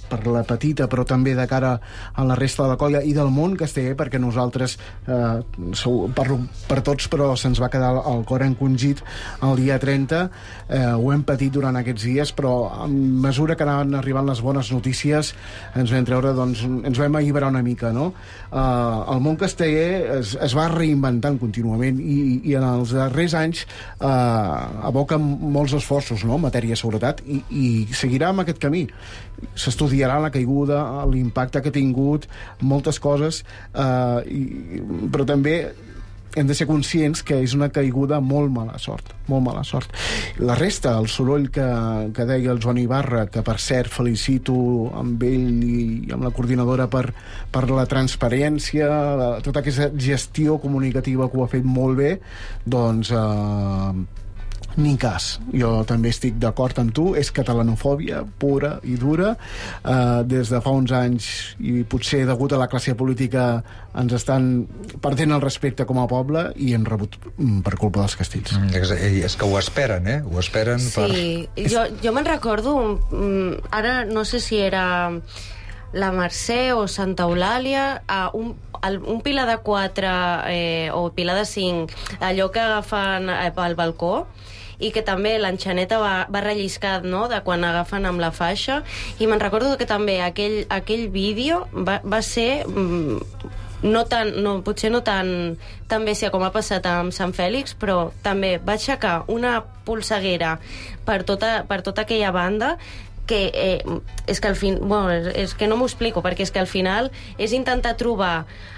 per la petita, però també de cara a la resta de la colla i del món casteller, perquè nosaltres, eh, parlo per tots, però se'ns va quedar el cor encongit el dia trenta, eh, ho hem patit durant aquests dies, però a mesura que anaven arribant les bones notícies ens vam treure, doncs, ens vam alliberar una mica, no? Eh, el món casteller es, es va reinventant contínuament i, i en els darrers anys eh, aboca molts esforços, no?, en matèria de seguretat, i, i seguirà amb aquest camí. S'estudiarà la caiguda, l'impacte que ha tingut, moltes coses, eh, i, però també hem de ser conscients que és una caiguda molt mala sort, molt mala sort. La resta, el soroll que, que deia el Joan Ibarra, que per cert felicito amb ell i amb la coordinadora per, per la transparència, la, tota aquesta gestió comunicativa que ho ha fet molt bé, doncs eh, ni cas. Jo també estic d'acord amb tu, és catalanofòbia pura i dura. Eh, des de fa uns anys, i potser degut a la classe política, ens estan perdent el respecte com a poble i hem rebut per culpa dels castells. Mm, és, és que ho esperen, eh? Ho esperen per... Sí, jo, jo me'n recordo, ara no sé si era la Mercè o Santa Eulàlia, a un, un pilar de quatre eh, o pilar de cinc, allò que agafen al balcó, i que també l'enxaneta va, va relliscar, no?, de quan agafen amb la faixa, i me'n recordo que també aquell, aquell vídeo va, va ser mm, no tan, no, potser no tan, tan bèstia com ha passat amb Sant Fèlix, però també va aixecar una polseguera per tota, per tota aquella banda que eh, és que al fin, bueno, és que no m'ho explico, perquè és que al final és intentar trobar,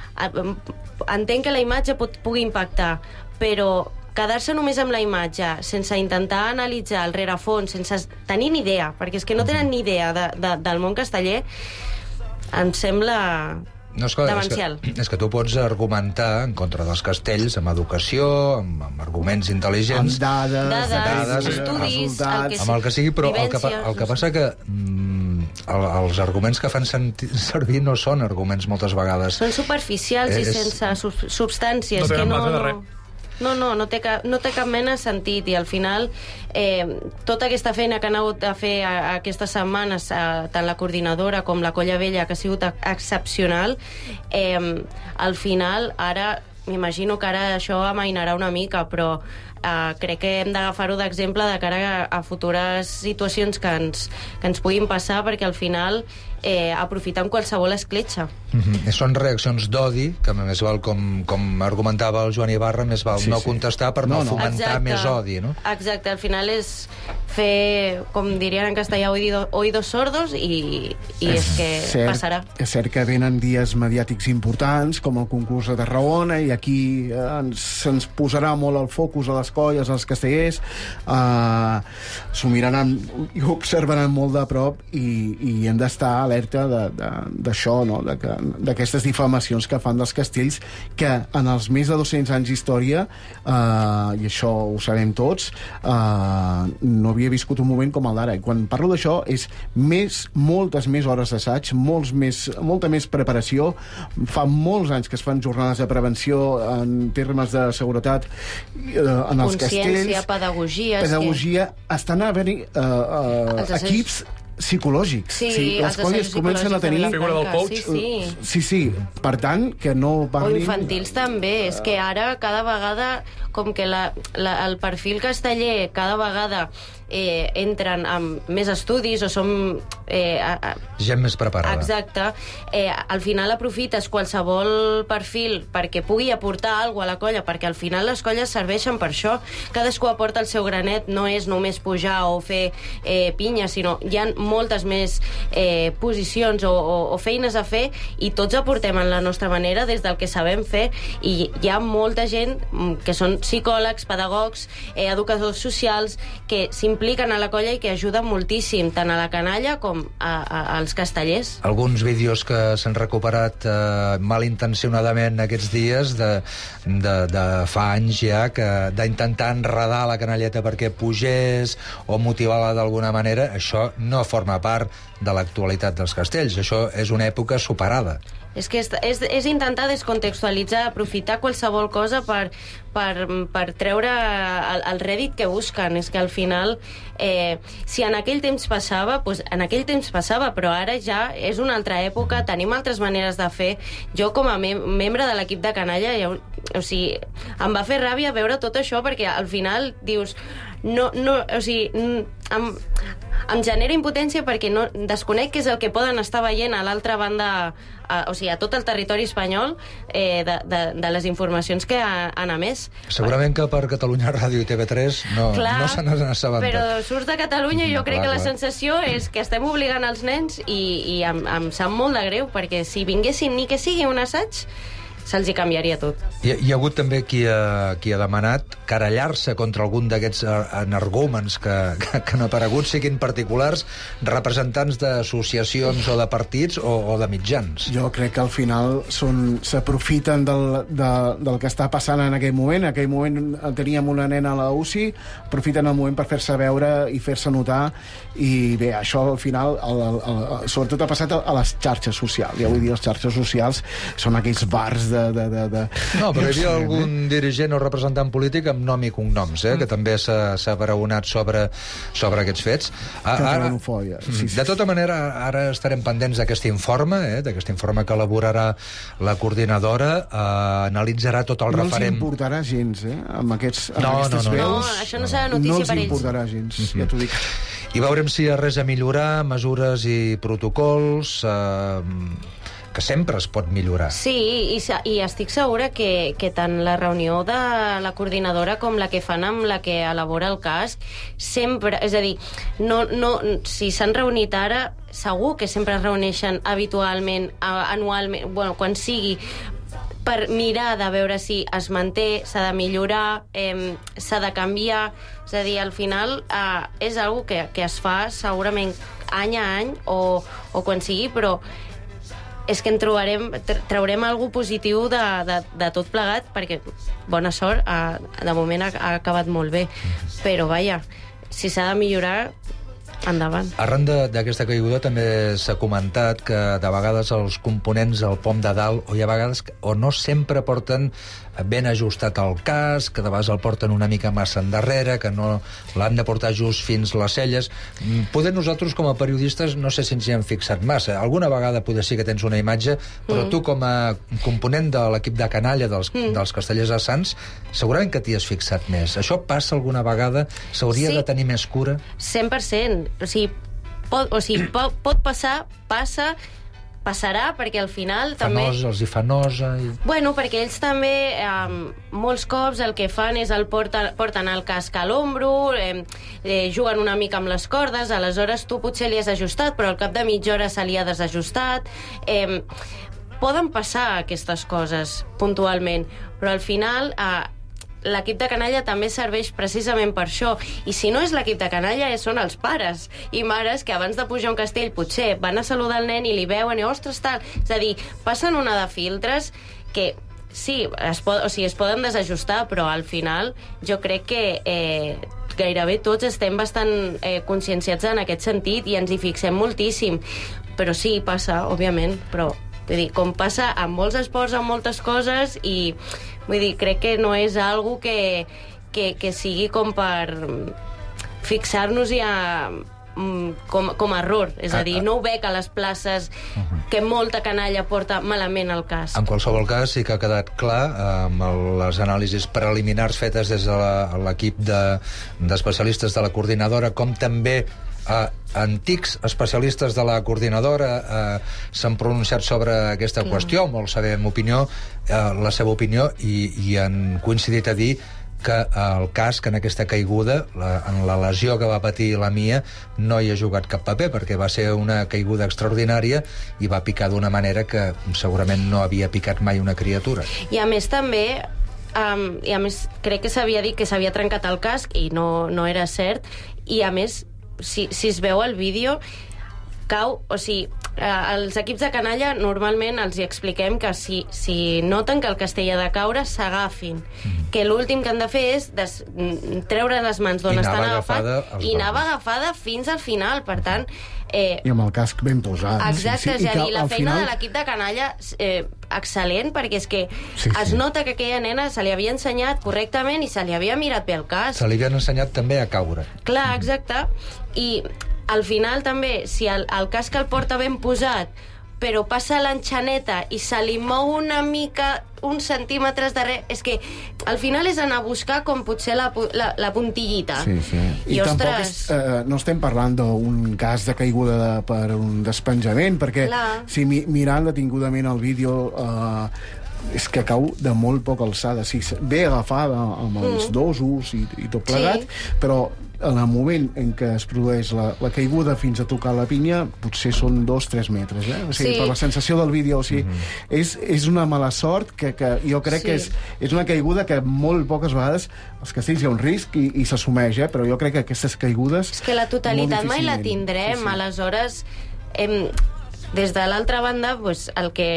entenc que la imatge pot, pugui impactar, però quedar-se només amb la imatge, sense intentar analitzar el rerefons, sense tenir ni idea, perquè és que no tenen ni idea de, de, del món casteller, em sembla no, és que, demencial. És que, és que tu pots argumentar en contra dels castells amb educació, amb, amb arguments intel·ligents, amb dades, dades, dades estudis, el que, amb el que sigui, però el que, el que passa que mm, el, els arguments que fan sentir, servir no són arguments moltes vegades. Són superficials és, i sense sub, substàncies. No que no, base de res. No, no, no té, cap, no té cap mena de sentit, i al final eh, tota aquesta feina que han hagut de fer a, a aquestes setmanes, a, tant la coordinadora com la Colla Vella, que ha sigut excepcional, eh, al final ara m'imagino que ara això amainarà una mica, però eh, crec que hem d'agafar-ho d'exemple de cara a, a futures situacions que ens, que ens puguin passar, perquè al final eh, aprofitant qualsevol escletxa. Mm-hmm. Són reaccions d'odi, que més val, com, com argumentava el Joan Ibarra, més val sí, no sí. contestar per no, no fomentar Exacte. més odi, no? Exacte, al final és fer, com dirien en castellà, oído, oídos sordos, i, i és, és que cert, passarà. És cert que venen dies mediàtics importants, com el concurs de Tarragona, i aquí eh, ens, se'ns posarà molt el focus a les colles, als castellers, eh, s'ho miraran i ho observaran molt de prop, i, i hem d'estar alerta d'això, no? d'aquestes difamacions que fan dels castells, que en els més de dos-cents anys d'història, eh, i això ho sabem tots, eh, no havia viscut un moment com el d'ara. I quan parlo d'això és més, moltes més hores d'assaig, molts més, molta més preparació. Fa molts anys que es fan jornades de prevenció en termes de seguretat eh, en els castells. Consciència, pedagogia... Pedagogia. Que... Estan a haver-hi eh, eh, equips psicològics. Sí, sí, les colles comencen a tenir... La figura del coach. Sí, sí. sí, sí. Per tant, que no parlin... O infantils també. És que ara, cada vegada, com que la, la, el perfil casteller cada vegada eh, entren amb més estudis o som... Eh, a, a... gent més preparada. Exacte. Eh, al final aprofites qualsevol perfil perquè pugui aportar alguna cosa a la colla, perquè al final les colles serveixen per això. Cadascú aporta el seu granet, no és només pujar o fer eh, pinya, sinó hi ha moltes més eh, posicions o, o, o feines a fer, i tots aportem en la nostra manera des del que sabem fer, i hi ha molta gent que són psicòlegs, pedagogs, eh, educadors socials, que s'impliquen a la colla i que ajuden moltíssim, tant a la canalla com a, a, als castellers. Alguns vídeos que s'han recuperat eh, malintencionadament aquests dies de, de, de fa anys ja, que d'intentar enredar la canalleta perquè pugés o motivar-la d'alguna manera, això no forma part de l'actualitat dels castells. Això és una època superada. És que és, és, és intentar descontextualitzar, aprofitar qualsevol cosa per, per, per treure el, el rèdit que busquen. És que al final, eh, si en aquell temps passava, doncs en aquell temps passava, però ara ja és una altra època, tenim altres maneres de fer. Jo, com a mem membre de l'equip de canalla, ja, o sigui, em va fer ràbia veure tot això, perquè al final dius... No, no, o sigui, em, em genera impotència perquè no, desconec què és el que poden estar veient a l'altra banda, a, o sigui, a tot el territori espanyol, eh, de, de, de les informacions que han emès. Segurament que per Catalunya Ràdio i T V tres no, clar, no se n'han assabentat. Però surts de Catalunya i jo crec clar, que la clar. sensació és que estem obligant els nens i, i em, em sap molt de greu, perquè si vinguessin ni que sigui un assaig, se'ls hi canviaria tot. Hi, hi ha hagut també qui ha, qui ha demanat querellar-se contra algun d'aquests energúmens que, que, que han aparegut, siguin particulars, representants d'associacions o de partits o, o de mitjans. Jo crec que al final són s'aprofiten del, de, del que està passant en aquell moment. En aquell moment teníem una nena a la U C I, aprofiten el moment per fer-se veure i fer-se notar, i bé, això al final, el, el, el, sobretot ha passat a, a les xarxes socials. Ja vull dir, les xarxes socials són aquells bars de De, de, de, de... No, però hi havia algun dirigent o representant polític amb nom i cognoms, eh, que també s'ha abraonat sobre, sobre aquests fets. A, ara, sí, sí. De tota manera, ara estarem pendents d'aquest informe, eh, d'aquest informe que elaborarà la coordinadora, eh, analitzarà tot el no referent... No els importarà gens, eh, amb, aquests, amb no, aquestes no, no, veus. No, això no serà notícia no per ells. No els importarà gens, mm-hmm. ja t'ho dic. I veurem si hi ha res a millorar, mesures i protocols... Eh, que sempre es pot millorar. Sí, i, i estic segura que, que tant la reunió de la coordinadora com la que fan amb la que elabora el casc, sempre, és a dir, no, no, si s'han reunit ara, segur que sempre es reuneixen habitualment, anualment, bueno, quan sigui, per mirar de veure si es manté, s'ha de millorar, eh, s'ha de canviar. És a dir, al final eh, és algo que, que es fa segurament any a any o, o quan sigui, però és que en trobarem, traurem alguna positiu de, de, de tot plegat, perquè, bona sort, eh, de moment ha, ha acabat molt bé. Però, vaja, si s'ha de millorar, endavant. Arran d'aquesta caiguda també s'ha comentat que de vegades els components al pom de dalt, o hi ha vegades que, o no sempre porten ben ajustat el casc, que de vegades el porten una mica massa endarrere, que no l'han de portar just fins les celles. Poder nosaltres, com a periodistes, no sé si ens hi hem fixat massa. Alguna vegada poder sí que tens una imatge, però mm. tu, com a component de l'equip de canalla dels, mm. dels Castellers de Sants, segurament que t'hi has fixat més. Això passa alguna vegada? S'hauria sí. de tenir més cura? cent per cent. O sigui, pot, o sigui, pot, pot passar, passa... passarà, perquè al final fa també... Nosa, els hi fa nosa... I... Bueno, perquè ells també, eh, molts cops el que fan és el porten, porten el casc a l'ombro, eh, eh, juguen una mica amb les cordes, aleshores tu potser li has ajustat, però al cap de mitja hora se li ha desajustat... Eh, poden passar aquestes coses puntualment, però al final... Eh, l'equip de canalla també serveix precisament per això, i si no és l'equip de canalla són els pares i mares que abans de pujar a un castell potser van a saludar el nen i li veuen i ostres tal, és a dir, passen una de filtres que sí, es, pot, o sigui, es poden desajustar, però al final jo crec que eh, gairebé tots estem bastant eh, conscienciats en aquest sentit i ens hi fixem moltíssim, però sí, passa, òbviament, però vull dir, com passa amb molts esports, amb moltes coses, i vull dir, crec que no és algo que, que, que sigui com per fixar-nos-hi a, com, com a error. És a dir, no ho veig a les places que molta canalla porta malament el cas. En qualsevol cas, sí que ha quedat clar amb les anàlisis preliminars fetes des de l'equip d'especialistes de la coordinadora, com també Uh, antics especialistes de la coordinadora uh, s'han pronunciat sobre aquesta mm. qüestió, molts sabem opinió, uh, la seva opinió, i, i han coincidit a dir que el casc en aquesta caiguda, la, en la lesió que va patir la Mia, no hi ha jugat cap paper, perquè va ser una caiguda extraordinària i va picar d'una manera que segurament no havia picat mai una criatura. I a més també um, i a més crec que s'havia dit que s'havia trencat el casc i no, no era cert, i a més si, si es veu el vídeo, cau, o sigui, els equips de canalla normalment els hi expliquem que si, si noten que el castell ha de caure, s'agafin. Mm. Que l'últim que han de fer és des, treure les mans d'on estan agafats i anar agafada fins al final. Per tant... Eh, I amb el casc ben posat. Exacte, sí, sí. És a dir, la feina final... de l'equip de canalla eh, excel·lent, perquè és que sí, es sí. nota que aquella nena se li havia ensenyat correctament i se li havia mirat bé el casc. Se li havien ensenyat també a caure. Clar, exacte. I al final també, si el, el casc el porta ben posat, però passa l'enxaneta i se li mou una mica uns centímetres darrere, és que al final és anar a buscar com potser la, la, la puntillita. Sí, sí. I, I tampoc és, eh, no estem parlant d'un cas de caiguda de, per un despenjament, perquè Clar. si mi, mirant detingudament el vídeo eh, és que cau de molt poca alçada. Sí, bé agafada amb els mm. dosos i, i tot plegat, sí. però en el moment en què es produeix la, la caiguda fins a tocar la pinya, potser són dos o tres metres, eh? O sigui, sí. per la sensació del vídeo, o sigui, mm-hmm. és, és una mala sort que, que jo crec sí. que és, és una caiguda que molt poques vegades als castells hi ha un risc i, i s'assumeix, eh? Però jo crec que aquestes caigudes... És que la totalitat mai la tindrem, sí, sí. aleshores... Hem... Des de l'altra banda, pues, el que,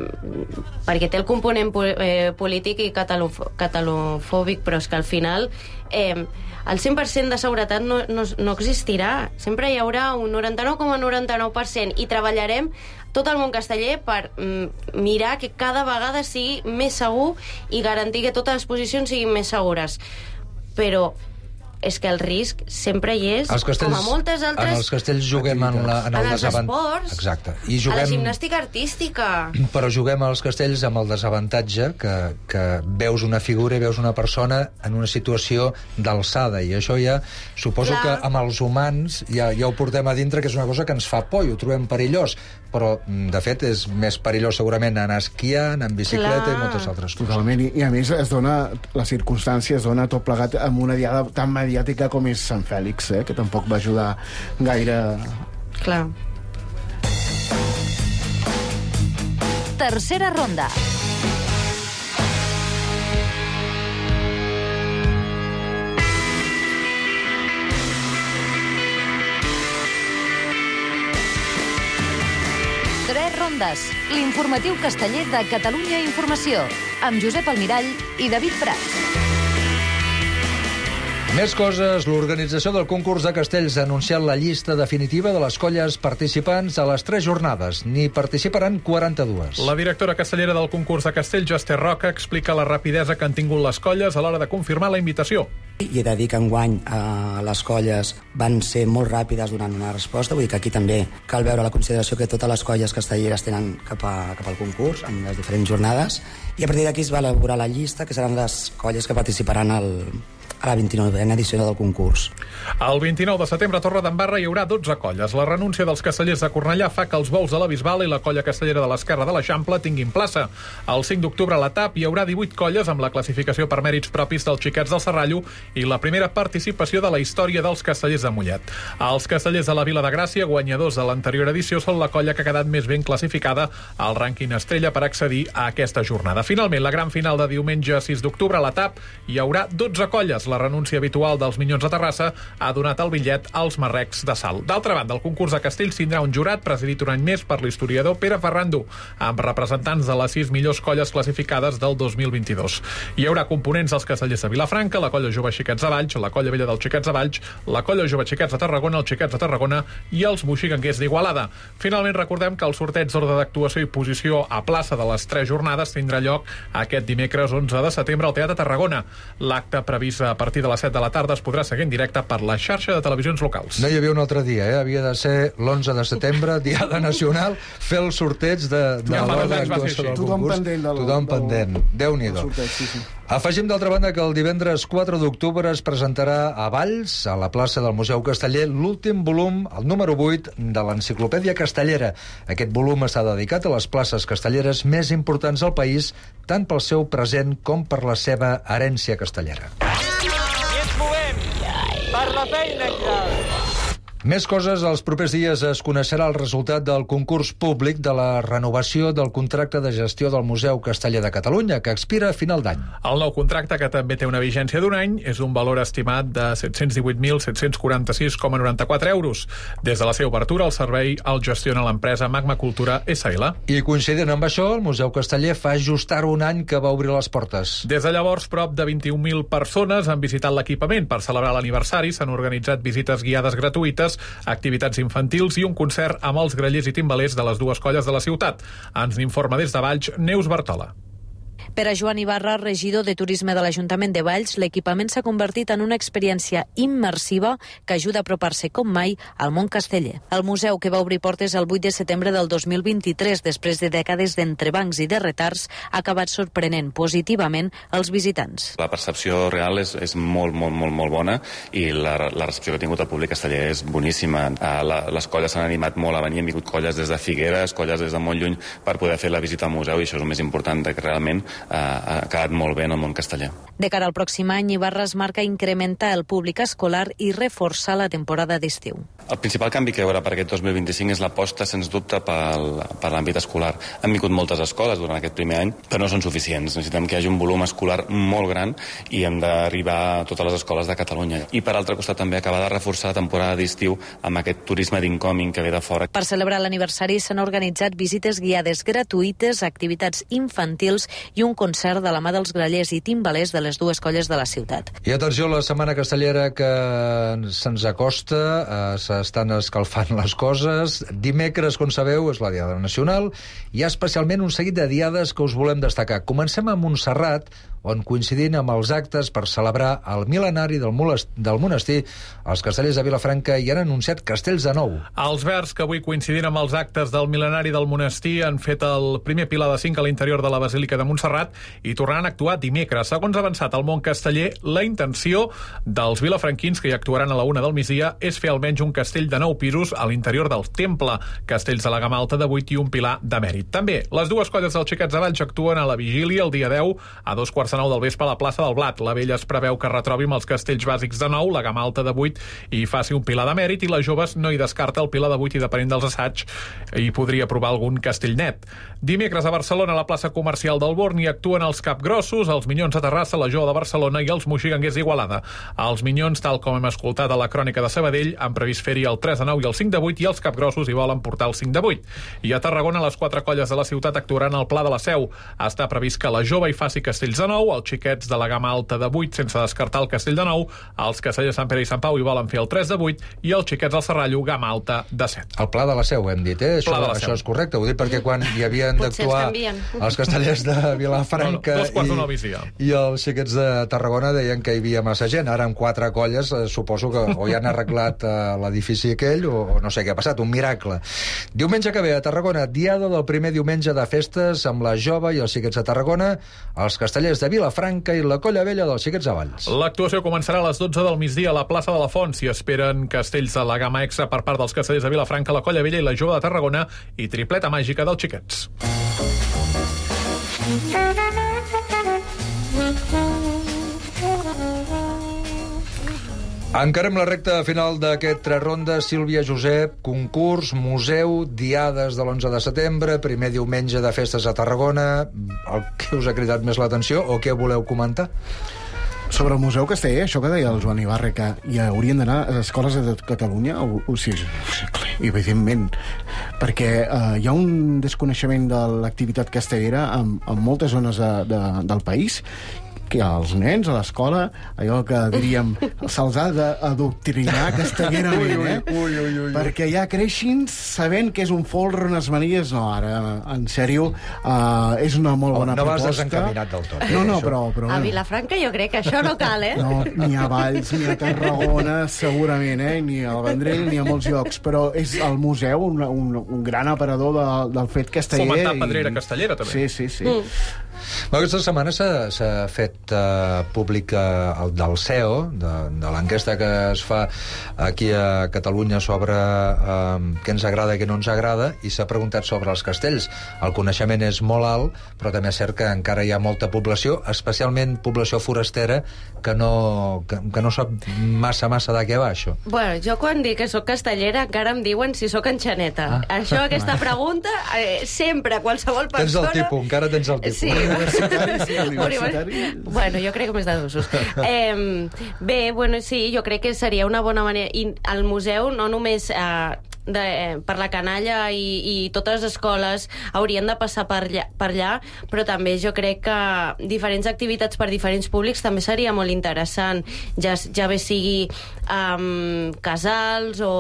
perquè té el component eh, polític i catalofòbic, però és que al final eh, el cent per cent de seguretat no, no, no existirà. Sempre hi haurà un noranta-nou coma noranta-nou per cent i treballarem tot el món casteller per mm, mirar que cada vegada sigui més segur i garantir que totes les posicions siguin més segures. Però és que el risc sempre hi és, castells, com a moltes altres... En els castells juguem en, la, en, el en els desavant... esports, Exacte. I juguem... a la gimnàstica artística. Però juguem als castells amb el desavantatge que, que veus una figura i veus una persona en una situació d'alçada, i això ja suposo Clar. que amb els humans ja, ja ho portem a dintre, que és una cosa que ens fa por i ho trobem perillós, però de fet és més perillós segurament anar esquiant, en bicicleta Clar. i moltes altres coses. Totalment, i, i a més es dona la circumstància, es dona tot plegat amb una diada tan mediàtica com és Sant Fèlix, eh? que tampoc va ajudar gaire. Clar. Tercera ronda. Tres rondes. L'informatiu casteller de Catalunya Informació, amb Josep Almirall i David Prats. Més coses. L'organització del concurs de castells ha anunciat la llista definitiva de les colles participants a les tres jornades. N'hi participaran quaranta-dues. La directora castellera del concurs de castells, Esther Roca, explica la rapidesa que han tingut les colles a l'hora de confirmar la invitació. I he de dir que enguany eh, les colles van ser molt ràpides donant una resposta, vull dir que aquí també cal veure la consideració que totes les colles castelleres tenen cap, a, cap al concurs, en les diferents jornades, i a partir d'aquí es va elaborar la llista, que seran les colles que participaran al, a la vint-i-novena edició del concurs. El vint-i-nou de setembre a Torredembarra hi haurà dotze colles. La renúncia dels castellers de Cornellà fa que els bous de la Bisbal i la colla castellera de l'Esquerra de l'Eixample tinguin plaça. El cinc d'octubre a la T A P hi haurà divuit colles amb la classificació per mèrits propis dels Xiquets del Serrallo i la primera participació de la història dels castellers de Mollet. Els castellers de la Vila de Gràcia, guanyadors de l'anterior edició, són la colla que ha quedat més ben classificada al rànquing Estrella per accedir a aquesta jornada. Finalment, la gran final de diumenge sis d'octubre a la T A P hi haurà dotze colles. La renúncia habitual dels Minyons de Terrassa ha donat el bitllet als marrecs de Salt. D'altra banda, el concurs de castells tindrà un jurat presidit un any més per l'historiador Pere Ferrando, amb representants de les sis millors colles classificades del dos mil vint-i-dos. Hi haurà components dels castellers de Vilafranca, la colla jove Xiquets de Valls, la colla vella dels Xiquets de Valls, la colla jove Xiquets de Tarragona, els Xiquets de Tarragona i els moxiganguers d'Igualada. Finalment, recordem que el sorteig d'ordre d'actuació i posició a plaça de les tres jornades tindrà lloc aquest dimecres onze de setembre al Teatre Tarragona. L'acte previst a partir de les set de la tarda es podrà seguir en directe per la xarxa de televisions locals. No hi havia un altre dia, eh? Havia de ser l'onze de setembre, Diada Nacional, fer el sorteig de, de ja, l'hora d'actuació del tothom concurs. Pendent del, tothom del, pendent. Déu-n'hi-do. Sí, sí. Afegim, d'altra banda, que el divendres quatre d'octubre es presentarà a Valls, a la plaça del Museu Casteller, l'últim volum, el número vuit, de l'Enciclopèdia Castellera. Aquest volum està dedicat a les places castelleres més importants del país, tant pel seu present com per la seva herència castellera. I ens movem per la feina que... Més coses, els propers dies es coneixerà el resultat del concurs públic de la renovació del contracte de gestió del Museu Casteller de Catalunya, que expira a final d'any. El nou contracte, que també té una vigència d'un any, és un valor estimat de set-cents divuit mil set-cents quaranta-sis coma noranta-quatre euros. Des de la seva obertura, el servei el gestiona l'empresa Magma Cultura essa ele. I coincidint amb això, el Museu Casteller fa just ara un any que va obrir les portes. Des de llavors, prop de vint-i-un mil persones han visitat l'equipament. Per celebrar l'aniversari s'han organitzat visites guiades gratuïtes, activitats infantils i un concert amb els grallers i timbalers de les dues colles de la ciutat. Ens n'informa des de Valls, Neus Bartola. Per a Joan Ibarra, regidor de Turisme de l'Ajuntament de Valls, l'equipament s'ha convertit en una experiència immersiva que ajuda a apropar-se com mai al món casteller. El museu, que va obrir portes el vuit de setembre del dos mil vint-i-tres, després de dècades d'entrebancs i de retards, ha acabat sorprenent positivament els visitants. La percepció real és, és molt, molt, molt, molt bona i la, la recepció que ha tingut el públic casteller és boníssima. La, les colles s'han animat molt a venir, han vingut colles des de Figueres, colles des de molt lluny, per poder fer la visita al museu, i això és el més important, que realment ha quedat molt bé en el món casteller. De cara al pròxim any, Ibarra es marca incrementar el públic escolar i reforçar la temporada d'estiu. El principal canvi que hi haurà per aquest dos mil vint-i-cinc és l'aposta, sens dubte, pel, per l'àmbit escolar. Han vingut moltes escoles durant aquest primer any, però no són suficients. Necessitem que hi hagi un volum escolar molt gran i hem d'arribar a totes les escoles de Catalunya. I, per altre costat, també acabar de reforçar la temporada d'estiu amb aquest turisme d'incoming que ve de fora. Per celebrar l'aniversari s'han organitzat visites guiades gratuïtes, activitats infantils i un concert de la mà dels grallers i timbalers de les dues colles de la ciutat. I atenció, la setmana castellera que se'ns acosta, eh, s'estan escalfant les coses. Dimecres, com sabeu, és la Diada Nacional. Hi ha especialment un seguit de diades que us volem destacar. Comencem a Montserrat, on, coincidint amb els actes per celebrar el mil·lenari del, del monestir, els castellers de Vilafranca hi han anunciat castells de nou. Els Verds, que avui, coincidint amb els actes del mil·lenari del monestir, han fet el primer pilar de cinc a l'interior de la Basílica de Montserrat i tornaran a actuar dimecres. Segons ha avançat el món casteller, la intenció dels vilafranquins, que hi actuaran a la una del migdia, és fer almenys un castell de nou pisos a l'interior del temple, castells de la gamma alta de vuit i un pilar de mèrit. També, les dues colles dels Xiquets de Valls actuen a la vigília el dia deu a dos quarts de nou del vespre a la plaça del Blat. La vella es preveu que retrobi amb els castells bàsics de nou, la gamma alta de vuit i faci un pilar de mèrit, i les joves no hi descarta el pilar de vuit i, depenent dels assaigs, hi podria provar algun castell net. Dimecres a Barcelona, a la plaça comercial del Born, hi actuen els Capgrossos, els Minyons de Terrassa, la Jove de Barcelona i els Moixiganguers d'Igualada. Els Minyons, tal com hem escoltat a la crònica de Sabadell, han previst fer-hi el tres de nou i el cinc de vuit, i els Capgrossos hi volen portar el cinc de vuit. I a Tarragona, les quatre colles de la ciutat actuaran al Pla de la Seu. Està previst que la Jove hi faci castells de nou, els Xiquets de la gamma alta de vuit, sense descartar el castell de nou, els Castellers de Sant Pere i Sant Pau hi volen fer el tres de vuit, i els Xiquets del Serrallo, gamma alta de set. El Pla de la Seu, hem dit, eh? Això, això és correcte, ho dic perquè quan hi havien d'actuar els castellers de Vilafranca no, no, no, i, i els Xiquets de Tarragona deien que hi havia massa gent. Ara, amb quatre colles, eh, suposo que o ja han arreglat eh, l'edifici aquell o, o no sé què ha passat, un miracle. Diumenge que ve a Tarragona, diada del primer diumenge de festes amb la Jove i els Xiquets de Tarragona, els castellers de Vilafranca i la Colla Vella dels Xiquets de Valls. L'actuació començarà a les dotze del migdia a la plaça de la Font. S'hi esperen castells de la gamma extra per part dels castellers de Vilafranca, la Colla Vella i la Jove de Tarragona, i tripleta màgica dels Xiquets. Encarem la recta final d'aquest Tres Rondes. Sílvia, Josep, concurs, museu, diades de l'onze de setembre, primer diumenge de festes a Tarragona. El que us ha cridat més l'atenció o què voleu comentar? Sobre el Museu Casteller, això que deia el Joan Ibarra, que hi haurien d'anar a les escoles de Catalunya, o, o sí, i evidentment, perquè eh, hi ha un desconeixement de l'activitat castellera en, en moltes zones de, de, del país, que als nens, a l'escola, allò que diríem, se'ls ha d'adoctrinar castellerament, eh? Ui, ui, ui, ui. Perquè ja creixin sabent que és un folre, unes manies. No, ara, en sèrio, uh, és una molt bona no proposta. No vas desencaminat del tot. Eh, no, no, això. però... però a bueno. Vilafranca jo crec que això no cal, eh? No, ni a Valls, ni a Tarragona, segurament, eh? Ni al Vendrell, ni a molts llocs. Però és el museu un, un, un gran aparador de, del fet casteller. Fomentar pedrera castellera, també. Sí, sí, sí. Mm. Aquesta setmana s'ha fet uh, públic uh, el del C E O, de, de l'enquesta que es fa aquí a Catalunya sobre uh, què ens agrada i què no ens agrada, i s'ha preguntat sobre els castells. El coneixement és molt alt, però també és cert que encara hi ha molta població, especialment població forastera, que no, que, que no sap massa, massa de què va, això. Bueno, jo quan dic que sóc castellera encara em diuen si sóc enxaneta. Ah. Això, aquesta pregunta, eh, sempre, qualsevol persona... Tens el tipus, encara tens el tipus. Sí. Universitari, sí, universitari. Bueno, jo crec que més de dosos. Eh, bé, bueno, sí, jo crec que seria una bona manera... I al museu no només... Eh, de, eh, per la canalla i, i totes les escoles haurien de passar per allà, per allà, però també jo crec que diferents activitats per diferents públics també seria molt interessant, ja, ja bé sigui um, casals o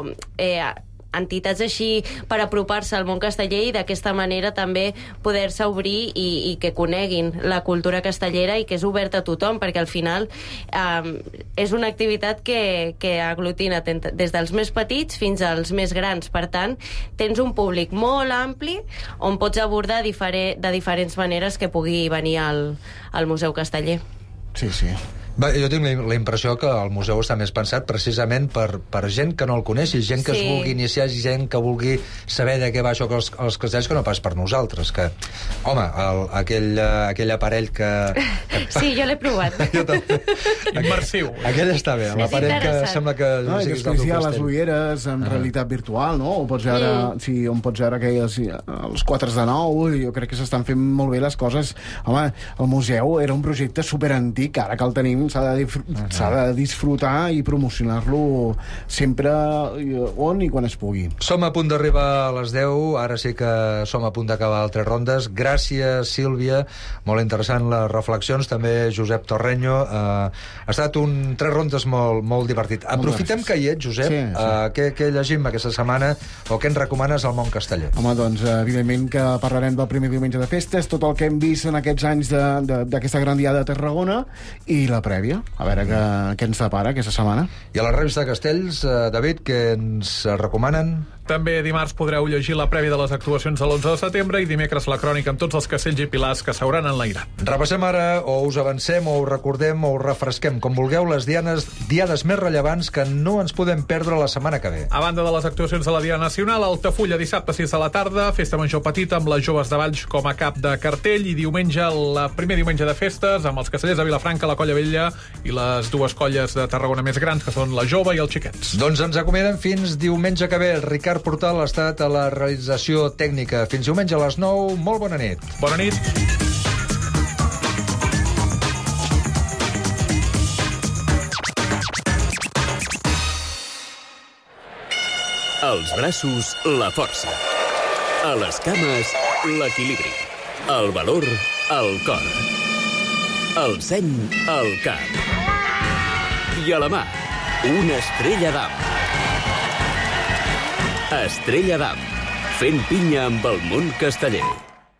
eh, entitats així per apropar-se al món casteller i d'aquesta manera també poder-se obrir i, i que coneguin la cultura castellera i que és oberta a tothom, perquè al final um, és una activitat que, que aglutina des dels més petits fins als més grans. Per tant, tens un públic molt ampli on pots abordar difere, de diferents maneres que pugui venir al, al Museu Casteller. Sí, sí. Bé, jo tinc la impressió que el museu està més pensat precisament per, per gent que no el coneixi, gent que sí. es vulgui iniciar, gent que vulgui saber de què va això els, els castells, que no pas per nosaltres, que, home, el, aquell, aquell aparell que... que... Sí, jo l'he provat. Jo també. Immersiu. Aquell està bé, l'aparell que sembla que... No, i després hi ha les ulleres en ah. realitat virtual, no? O pots veure, mm. sí, on pots veure aquelles, els quatre de nou, jo crec que s'estan fent molt bé les coses. Home, el museu era un projecte superantic, ara que el tenim s'ha de, uh-huh. de disfrutar i promocionar-lo sempre on i quan es pugui. Som a punt d'arribar a les deu, ara sí que som a punt d'acabar el Tres Rondes. Gràcies, Sílvia, molt interessant les reflexions, també Josep Torreño. Uh, ha estat un Tres Rondes molt, molt divertit. Aprofitem que hi ets, Josep. Sí, sí. Uh, què, què llegim aquesta setmana o què ens recomanes al món casteller? Home, doncs, evidentment que parlarem del primer diumenge de festes, tot el que hem vist en aquests anys d'aquesta gran diada de Tarragona i la prèvia. A veure què, què ens depara aquesta setmana. I a la revista de Castells, eh, David, què ens recomanen? També dimarts podreu llegir la prèvia de les actuacions de l'onze de setembre i dimecres la crònica amb tots els castells i pilars que s'hauran enlairat. Repassem ara, o us avancem, o us recordem, o us refresquem, com vulgueu, les dianes, diades més rellevants que no ens podem perdre la setmana que ve. A banda de les actuacions de la Diada Nacional, Altafulla dissabte sis de la tarda, festa major petita amb les joves de Valls com a cap de cartell, i diumenge, el primer diumenge de festes, amb els castellers de Vilafranca, la Colla Vella i les dues colles de Tarragona més grans, que són la Jove i els Xiquets. Doncs ens acomiadem fins diumenge que ve. Ricard Portal ha estat a la realització tècnica. Fins diumenge a les nou. Molt bona nit. Bona nit. Als braços, la força. A les cames, l'equilibri. El valor, el cor. El seny, el cap. I a la mà, una estrella d'am. Estrella d'am, fent pinya amb el món casteller.